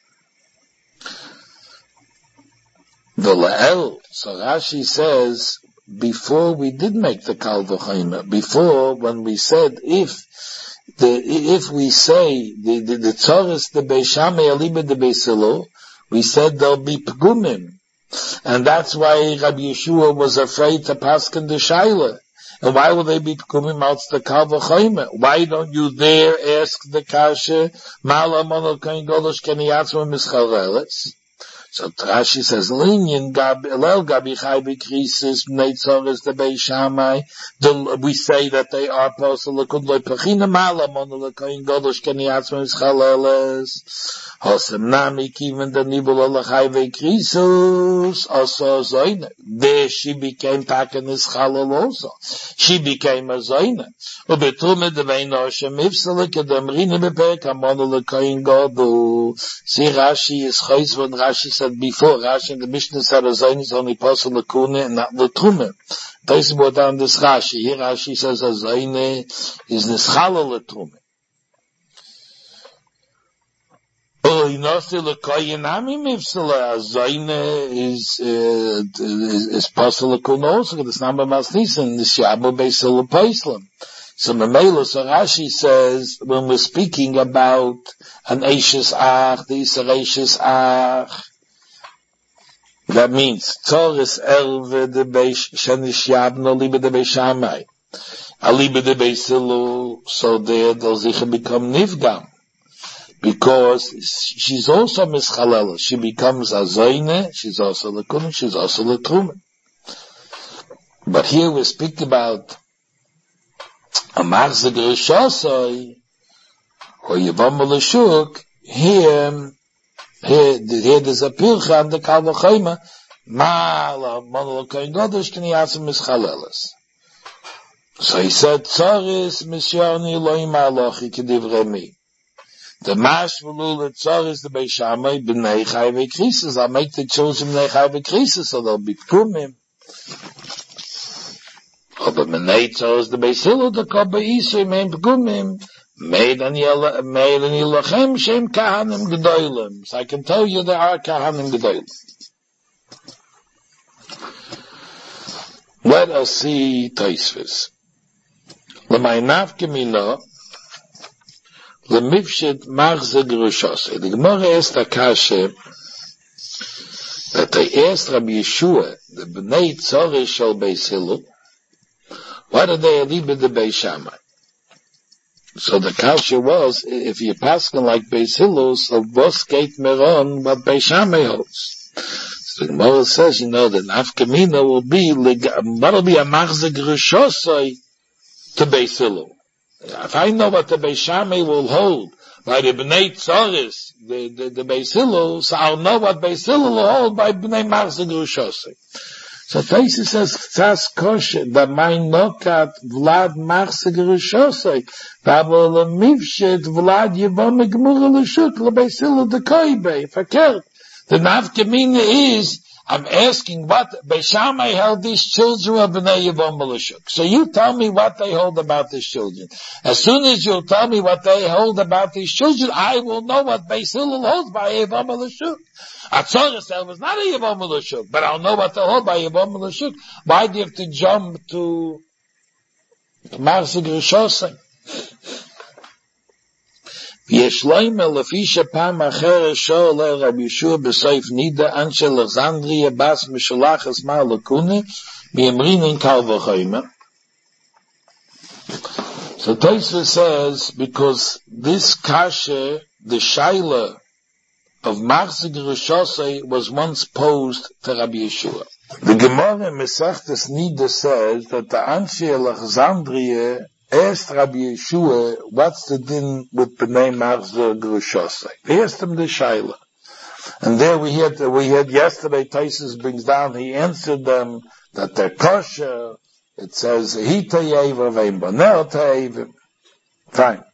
The La'el, so Rashi says, before we did make the Kal V'Chomer, before, when we said, if we say, the Tzoris, the Beishamei, Aliba, the Beisilo, we said there'll be Pgumim. And that's why Rabbi Yeshua was afraid to paskin the Shaila. And why will they be Pgumim out the Kal V'Chomer? Why don't you there ask the Kasha, Mala Monol Kohen Golosh Keniyatzma Mischareles? So Rashi says, Linyan Elel Gabi Chai B'Krisis B'Nei the Bei Shammai. We say that they are posel lekund loy pachina mala monol lekoyin godosh keniyatzma mischaleles. Hosem nami kiven the nibul alachai B'Krisis also zoyne. There she became taken ischalel also. She became a zoyne. Ubetrume devei noshem ifsele kedemrine beperek hamonol lekoyin godosh. See Rashi is choiz when Rashi said before, Rashi in the Mishnah said a zoyne is only posel lekune and not letrume. This is what on this Rashi. Here Rashi says a zoyne is nischala letrume. Oh, you know, still a koyanami mifsala. A zoyne is posel lekune also. It's not by Masnisen. The shabu beisel lepoislam. So Mamela, so Rashi says, when we're speaking about an Eishes Ach, the Isar Eishes Ach, that means, Tzoris Elve de Beish Shenish Yabno, Liebe de Beishamai, Alibe de Beisilu, so there they'll sicher become Nivgam, because she's also Mischalel, she becomes a Zoyne, she's also Lekun, she's also Letrume. But here we speak about a Machzik Rishosai, or Yavam L'Shuk, here there's a Pircha on the Kal V'Chomer, Ma'ala, Monol Kohen Godosh, K'niyatzim Mischaleles. So he said, Tzoris, Misyoni, Elohim Alochi, K'divrei Mi. The Mash V'lu Tzoris, the Beishamai, B'nei Chai V'Krisis, I'll make the children B'nei Chai V'Krisis, so they'll be Pkumim. Aber B'nei Tzoris, the Beisilu, the Koba Yisrael, Mein Pkumim, Made an Yilachem Shem Kahanim Gedolim. So I can tell you there are Kahanim Gedolim. Let us see Tosfos. L'may nafke mino, l'mifshit machzeg Rishosai. The Gemara asked Akasha that they asked Rabbi Yeshua, the B'nei Tzorah shel Beis Hillel, what are they alibe de Beis Shammai? So the kasha was, if you're passing like Beis Hillel, so vos geht meron what Beis Shammai holds. So the Gemara says, you know, the nafkamina will be a machzeg Rishosai to Beis Hillel. If I know what the Beis Shammai will hold by the B'nei Tzoris, the Beis Hillel, so I'll know what Beis Hillel will hold by B'nei machzeg Rishosai. So Taisi says, Tzas kosher, that my nokat Vlad machzeg Rishosai, V'abo l'mivshet Vlad yivom megmura l'shuk, l'Beis Hillel dekoibe, fakert. The nafkamina is, I'm asking what Beis Shammai held these children of B'nai Yivom l'shuk. So you tell me what they hold about these children. As soon as you tell me what they hold about these children, I will know what Beis Hillel holds by Yivom l'shuk. Atzoris was not a Yivom l'shuk, but I'll know what they hold by Yivom l'shuk. Why do you have to jump to Machzeg Rishosai? יש לומר לפי שפעם אחרת שואל רבי ישוע בסוף נידה אנשי אלכסנדריה בס משולחס מר לקונה מימרינן קל וחומר. So Tosfos says, because this kasha, the shaila of Machzeg Rishosai was once posed to Rabbi Yeshua. The Gemara Mesechtes Nida says that the Anshe Alexandria asked Rabbi Yeshua, what's the din with B'nai Machzeg Rishosai? They asked him the shaila. And there we had yesterday, Tosfos brings down, he answered them that they're kosher. It says, Hita Yeva Vein Banel Ta'evim. Fine.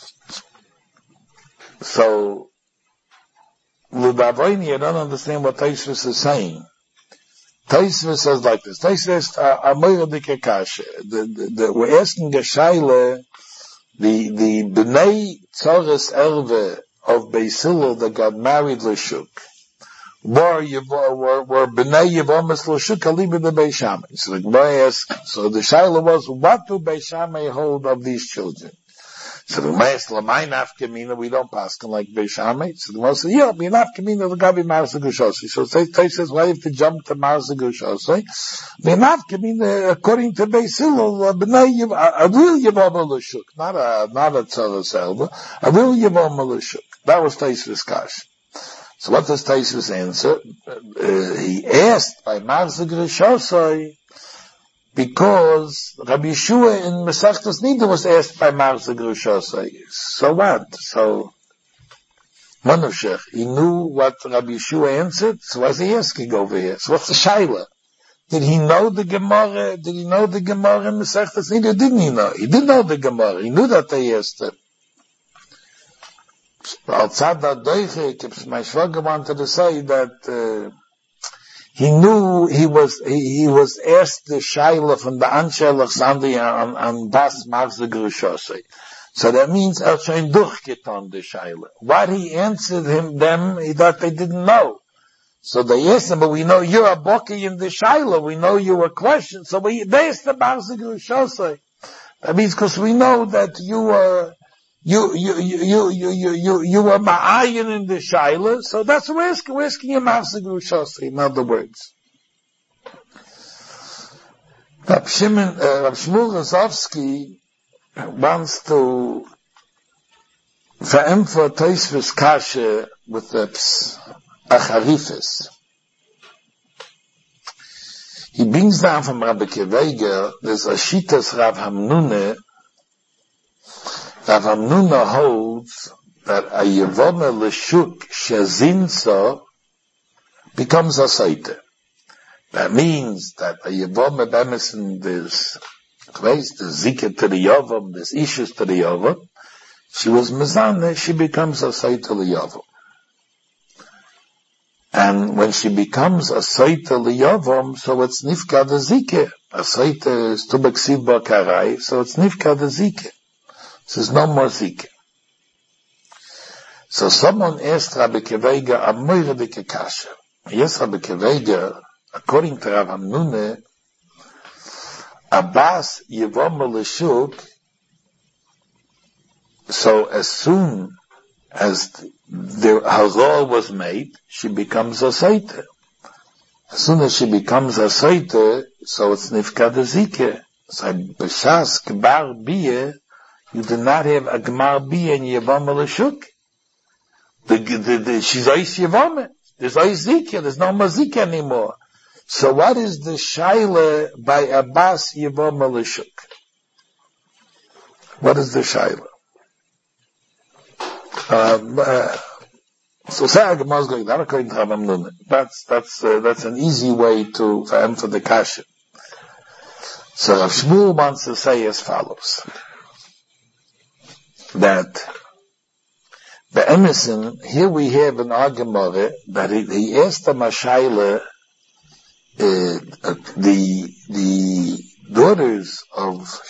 So, L'Davoini, I don't understand what Tosfos is saying. Taisva says like this. Taisva says, we're asking a shaila, the Bnei Tzoras Erve of Beis Hillel that got married Lashuk, were Bnei Yevomes Lashuk aliba the Beis Shammai. So the Gemara asks, so the shaila was, what do Beis Shammai hold of these children? So the Gemara says, L'may nafkamina, we don't pass like Beis Shammai. So the Gemara says, yeah, we nafkamina l'gabi Marsa Gushosei. So Taisva says, why have to jump to Marsa Gushosei? We nafkamina, according to Beis Hillel, a real Yevom L'shuk, not a Tzoras Erve, a real Yevom L'shuk. That was Taisva's kash. So what does Taisva's answer? He asked by Marsa Gushosei, because Rabbi Yeshua in Masechtas Nida was asked by Marsa Gushosei. So what? So, Manushech, he knew what Rabbi Yeshua answered, so what's he asking over here? So what's the shaila? Did he know the Gemara? Did he know the Gemara in Masechtas Nida? Didn't he know? He did know the Gemara. He knew that they asked him. Outside that Doiche, my Shvaga wanted to say that, he knew he was asked the shaila from the Anshe Alexandria on Bas Marsa Gushosei. So that means schon durchgetan the shaila. What he answered them, he thought they didn't know. So they asked him, but we know you're a boki in the shaila. We know you were questioned. So they asked the Marsa Gushosei. That means because we know that you were ma'ayin in the shaila, so that's what we're asking you Marsa Gushosei, in other words. Rab Shmuel Rozovsky wants to verämpfer Taisva's kashe with the acharifis. He brings down from Rabbi Kiva, there's a shitas Rav Hamnuna. Rav Hamnuna holds that a Yevome L'shuk shezinsa becomes a saita. That means that a Yevome Bemesen, there's zikah to the Yavam, there's issues to the Yavam. She was mezaneh, she becomes a saita l'Yavam. And when she becomes a saita l'Yavam, so it's nifka the zikah. A saita is tubaksiv bakarai, so it's nifka the zikah. There's no more zikah. So someone asked Rabbi Kevega a moiradike kasha. Yes, Rabbi Kevega, according to Rav Hamnuna, Abbas Yevom L'shuk, so as soon as the hara was made, she becomes a saita. As soon as she becomes a saita, so it's nifka the zikah. So b'shas kbar biyeh, you do not have a Gemar Biyah in Yevom L'shuk. She's Ois Yevom. There's Ois Zikah. There's no more Zikah anymore. So what is the Shaila by Abbas Yevom L'shuk? What is the Shaila? So say Gemara is going down according to Rav Hamnuna. That's an easy way to answer the kasha. So Rav Shmuel wants to say as follows. That the Emerson, here we have an argument that he asked the Mashayla, the daughters of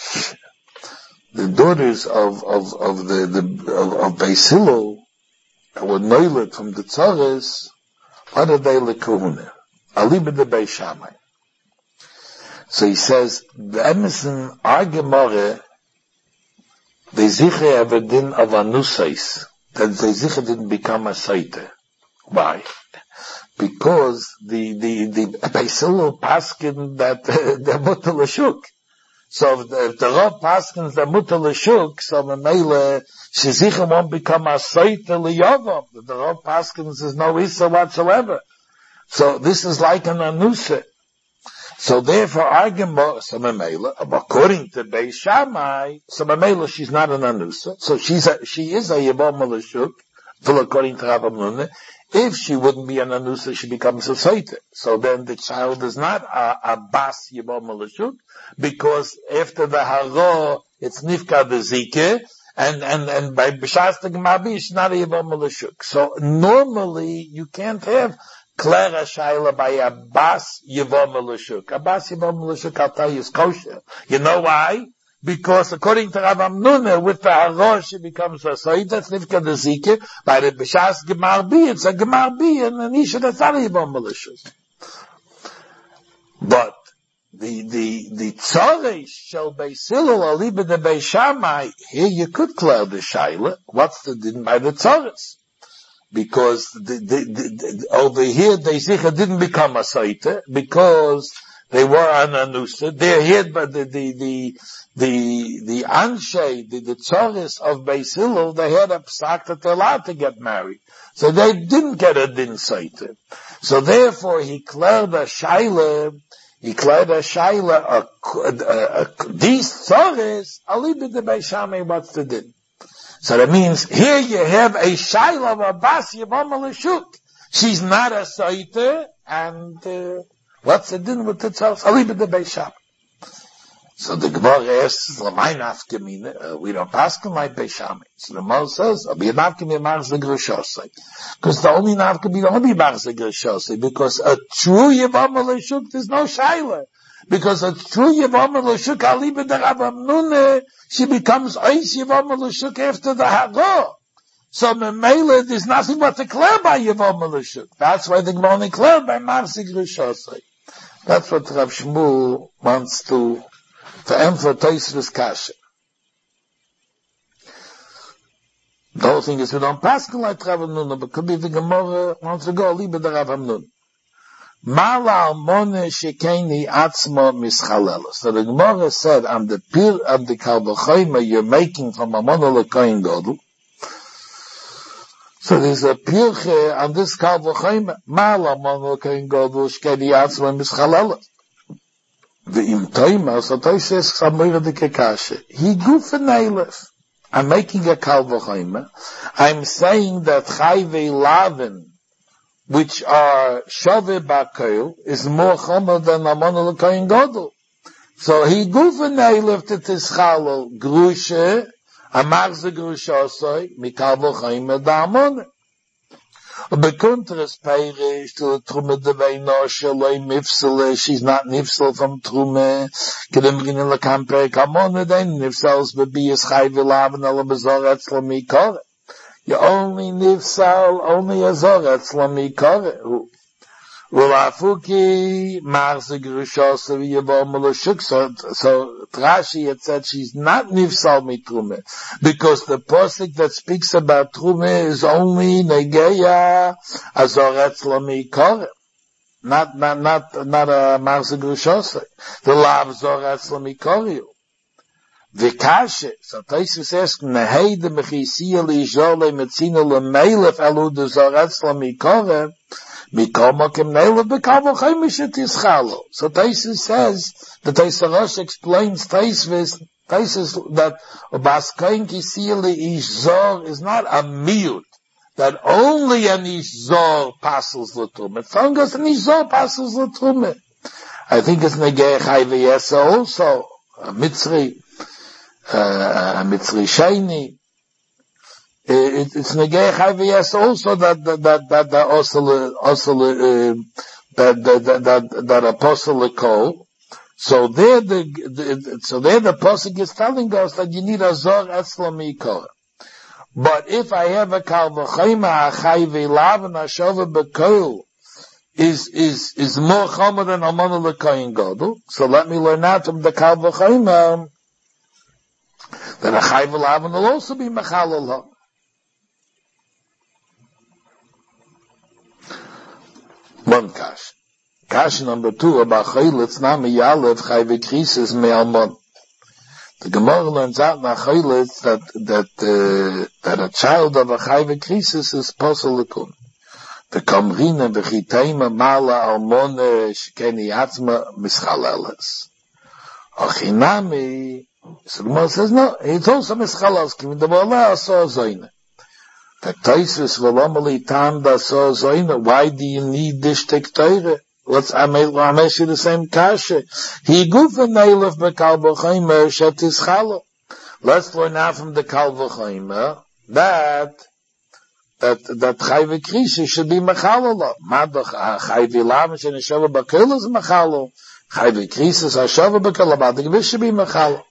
Beis Hillel were noilet from the Tzoras, what are they lekahuna? Aliba the Beis Shammai. So he says, the Emerson argument the Ziche have a din of anusais, that the Ziche didn't become a saita. Why? Because the Beis Hillel paskin that they're mutar l'shuk. So if the Rav paskins they're mutar l'shuk, so Mamela Ziche won't become a saita l'yavam. The Rav paskins is no issa whatsoever. So this is like an anusa. So therefore, argument, so Mamela, according to Beis Shammai, so Mamela, she's not an anusa. So she is a Yevom L'shuk, according to Rav Hamnuna. If she wouldn't be an anusa, she becomes a saita. So then the child is not a bas Yevom L'shuk, because after the hara, it's nifka the zikeh, and by b'shas the gemabi, it's not a Yevom L'shuk. So normally, you can't have Clara Shaila by Abbas Yevom Elishuk. Abbas Yevom Elishuk, I'll tell you, is kosher. You know why? Because according to Rav Amnuna, with the Harosh, she becomes a Soid, that's Nivka the Zike, by the Bishas Gemar B, it's a Gemar B, and an Isha that's not Yevom Elishuk. But, the Tzoresh shall be Silul Aliba de Beishamai, here you could clear the Shaila, what's the din by the Tzoresh? Because over here they didn't become a Saita, because they were an Anusa. They're here, but the Anshe, the Tzoris of Beis Hillel, they had a psak that they're allowed to get married. So they didn't get a din Saita. So therefore he cleared a Shaila, these Tzoris, Alibi de Beishamai, what's the din? So that means here you have a Shaila of Abbas Yevom Elishuk. She's not a Saita, and what's the din with the Tzoros? Aliba de Beishamai. So the Gemara asks, L'may nafkamina, we don't pass him like Beishamai. So the Gemara says, Abi nafkamina marz l'grishosai. Because the only nafkamina only marz l'grishosai, because a true Yevom Elishuk, there's no Shaila. Because a true Yevom Elishuk, Aliba de Rav Amnuna, she becomes Ois Yevom Elishuk after the Hagor. So Memele, there's nothing but declared by Yevom Elishuk. That's why the Gemara declared by Marsik Rishosai. That's what Rav Shmuel wants to emphasize this kasha. The whole thing is we don't pass like Rav Amnuna, but could be the Gemara wants to go Aliba de Rav Amnuna. Mala almone shekeni atzmo mischalelos. So the Gemara said, on the pir of the kalvachoyma you're making from Amona lekoyin godel. So there's a pirche on this kalvachoyma. Mala almone lekoyin godel shekeni atzmo mischalelos. Ve'im toima, so toi says, Samira de kekashe. He gufen eilef. I'm making a kalvachoyma. I'm saying that chayve laven, which are Shaveh Bakel, is more chomer than Amon L'Koyin Godel. So he gufen eilef to tischalo grushe, amar ze grushosoi, mikal v'choyim da Amon. Bekuntres peirish to trume de veino shaloi mifsele, she's not nifsel from trume, kedem bringen l'kampe kamone den, nifsels bebiyas chai v'laven ala bezor etzla mikore. You only nifsal, only a zoretz lamikore. Ulafuki marze grushosa v'yavom l'shuk. So Rashi had said she's not nifsal mitrume, because the pasuk that speaks about trume is only negeya a zoretz lamikore. Not a marze grushosa. The lav zoretz lamikore. Vikashe, so Taisus asks, Nehei de mechisiya li jole metzina le meilef elu de zoretz la mikore, mikoma kem neilef bekavo chaymishet ischalo. So Taisus says, the Taisarosh explains Taisus that Obas Koin kisiya li ish zor is not a miut, that only an ish zor passes l'tume. Fungus an ish zor passes l'tume. I think it's negei chayve yesa also, a mitzri. Mitzri Shaini. It's negei chayviyas also that apostle call. So there the pasuk is telling us that you need a zor etzla mikor. But if I have a kal v'chayma achayve laven ashova b'kol is more chomer than amon l'koyin gadol. So let me learn out from the kal v'chayma then a chayv laven will also be mechalal. One kash. Kash number 2 about chaylitz nami yalev chayv krisis me'almon. The Gemara learns out na chaylitz that a child of a chayv krisis is posel lekun. The kamrina v'chitayma mala almon shekeni atzma mischaleles. Achinami. So the Gemara says, no, it's also mischalas, given the Bala saw Zoyne. The Taisus Volomali Tanda saw Zoyne, why do you need this tekteire? I'm asking the same kasha. He gufen eilef bekal v'chaymer shet ischalo. Let's learn now from the kal v'chaymer that that chayve krisa should be mechalala. Madoch chayve lam shen shava bakil is mechalal. Chayve krisa is shava bakil, but the gewiss should be mechalal.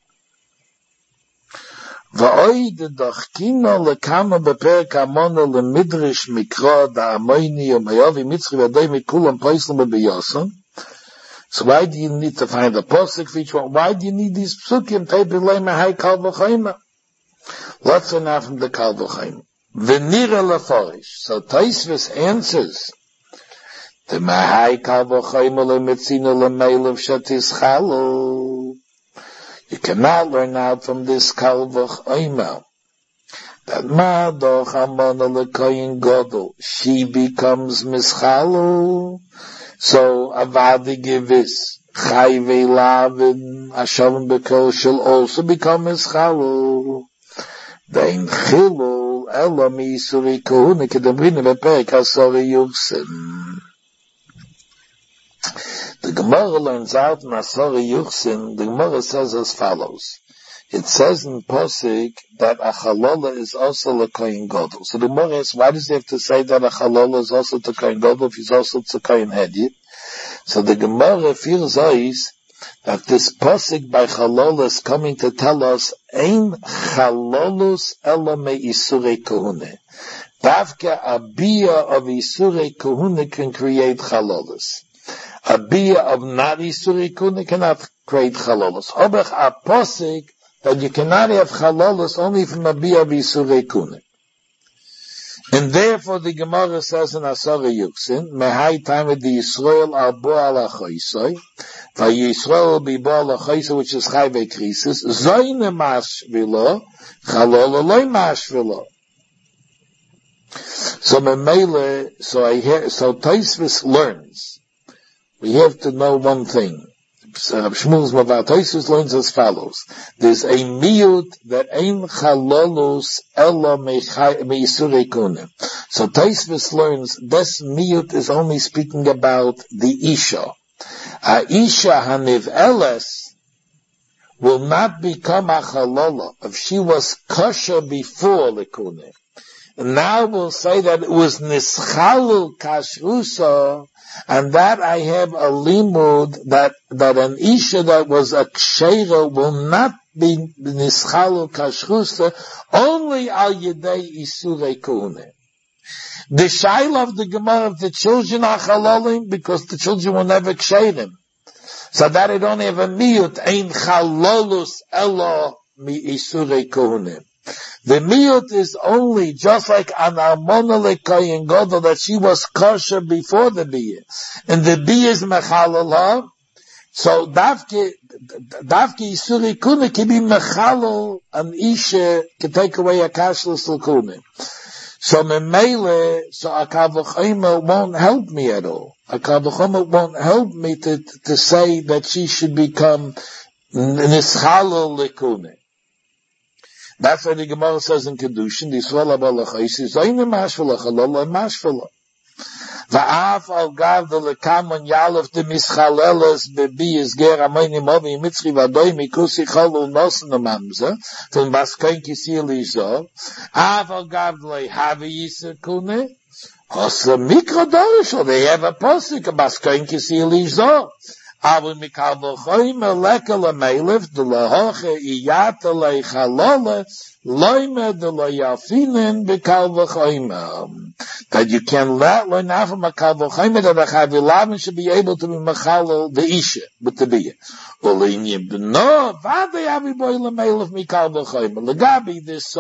Va'oid doch kino lekama beperek amona lemidrish mikra da amoini umayavi mitzri v'adoi mikulam poislam bebiyosan. So why do you need to find a posik for each one? Why do you need these psukim? Tebelei mahai kal v'chayma. Let's learn now from the kal v'chayma. V'nira leforish. So Tosfos answers, the mahai kal v'chayma lemetzina lemeilev shatis chalo. You cannot learn out from this kal v'chayma that madoch amona lekoyin godel, she becomes mischalu. So avadi givis chayve lavin ashavim bekel shall also become mischalu. Dein chilul ela mi isuri kohuna kedamrina beperek hasori yuchsin. The Gemara learns out in Asari Yuchsin. The Gemara says as follows. It says in Posik that a chalola is also a kohen gadol. So the Gemara asks, why does he have to say that a chalola is also to kohen gadol if he's also to kohen hediyot? So the Gemara feels that this Posik by chalola is coming to tell us ein chalolus ela me isurei kohune. Davka a bia of isurei kohune can create chalolas. A bia of not isurei kohune cannot create chalolas. Obach a Posik that you cannot have chalolas only from a bia of isurei kohune. And therefore the Gemara says in Asari Yuchsin, Mehai time of the Yisrael are bo ala choisoi, for Yisrael will be bo ala choisoi, which is chayve krisis, zoyne mashvilo, chalola loy mashvilo. So Memele, so Tosfos learns, we have to know one thing. Reb Shmuel's Mavar Tosfos learns as follows. There's a miyut that ein chalolus ella meisurei kunim. So Tosfos learns this miyut is only speaking about the Isha. A Isha haniv eles will not become a chalola if she was kosher before the kunim. Now we'll say that it was nischalu kashrusa, and that I have a limud that an isha that was a ksheira will not be nischalu kashrusa only al yedei isurei kohune. The shaila of the Gemara of the children are chalolim because the children will never ksherim. So that it only have a miyut ein chalolus elo mi isurei kohune. The miyut is only just like an almona lekoyin gadol that she was kosher before the biyah, and the biyah is mechalal. So davke isuri kuna can be mechalal an isha can take away a kashlus l'kunim. So memele, so a kavachayma won't help me at all. A kavachayma won't help me to say that she should become nischalal l'kunim. That's why the Gemara says in Kedushin, the Yisrael Abalachais is Zayin Mashvela, Chalala Mashvela. Va'af al gav de lekamon yalov de mischaleles bebiyas ger amayni movi mitzri vadoi mikusi chalu nosen amamza, from baskoin kisil izo, af al gav de havi yisekune, hosa mikro dorisho, they have a posik, baskoin kisil izo. Avu mikal v'choyim eleka l'meilef de lahoche iyata leichalole loime de loyafinen b'kal v'choyim. That you can learn out from a kal v'choyim that a chavilavin should be able to be mechalel the isha with the biyah. Ulinyim b'no v'adei avi boy l'meilef mikal v'choyim. Legabi this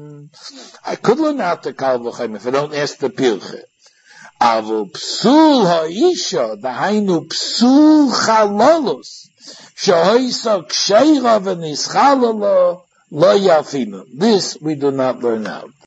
I could learn out the kal v'choyim if I don't ask the pilche. Avu psul ha'isha, dahainu psul chalolus, shehoisa ksheira v'nischalala lo yafinu. This we do not learn out.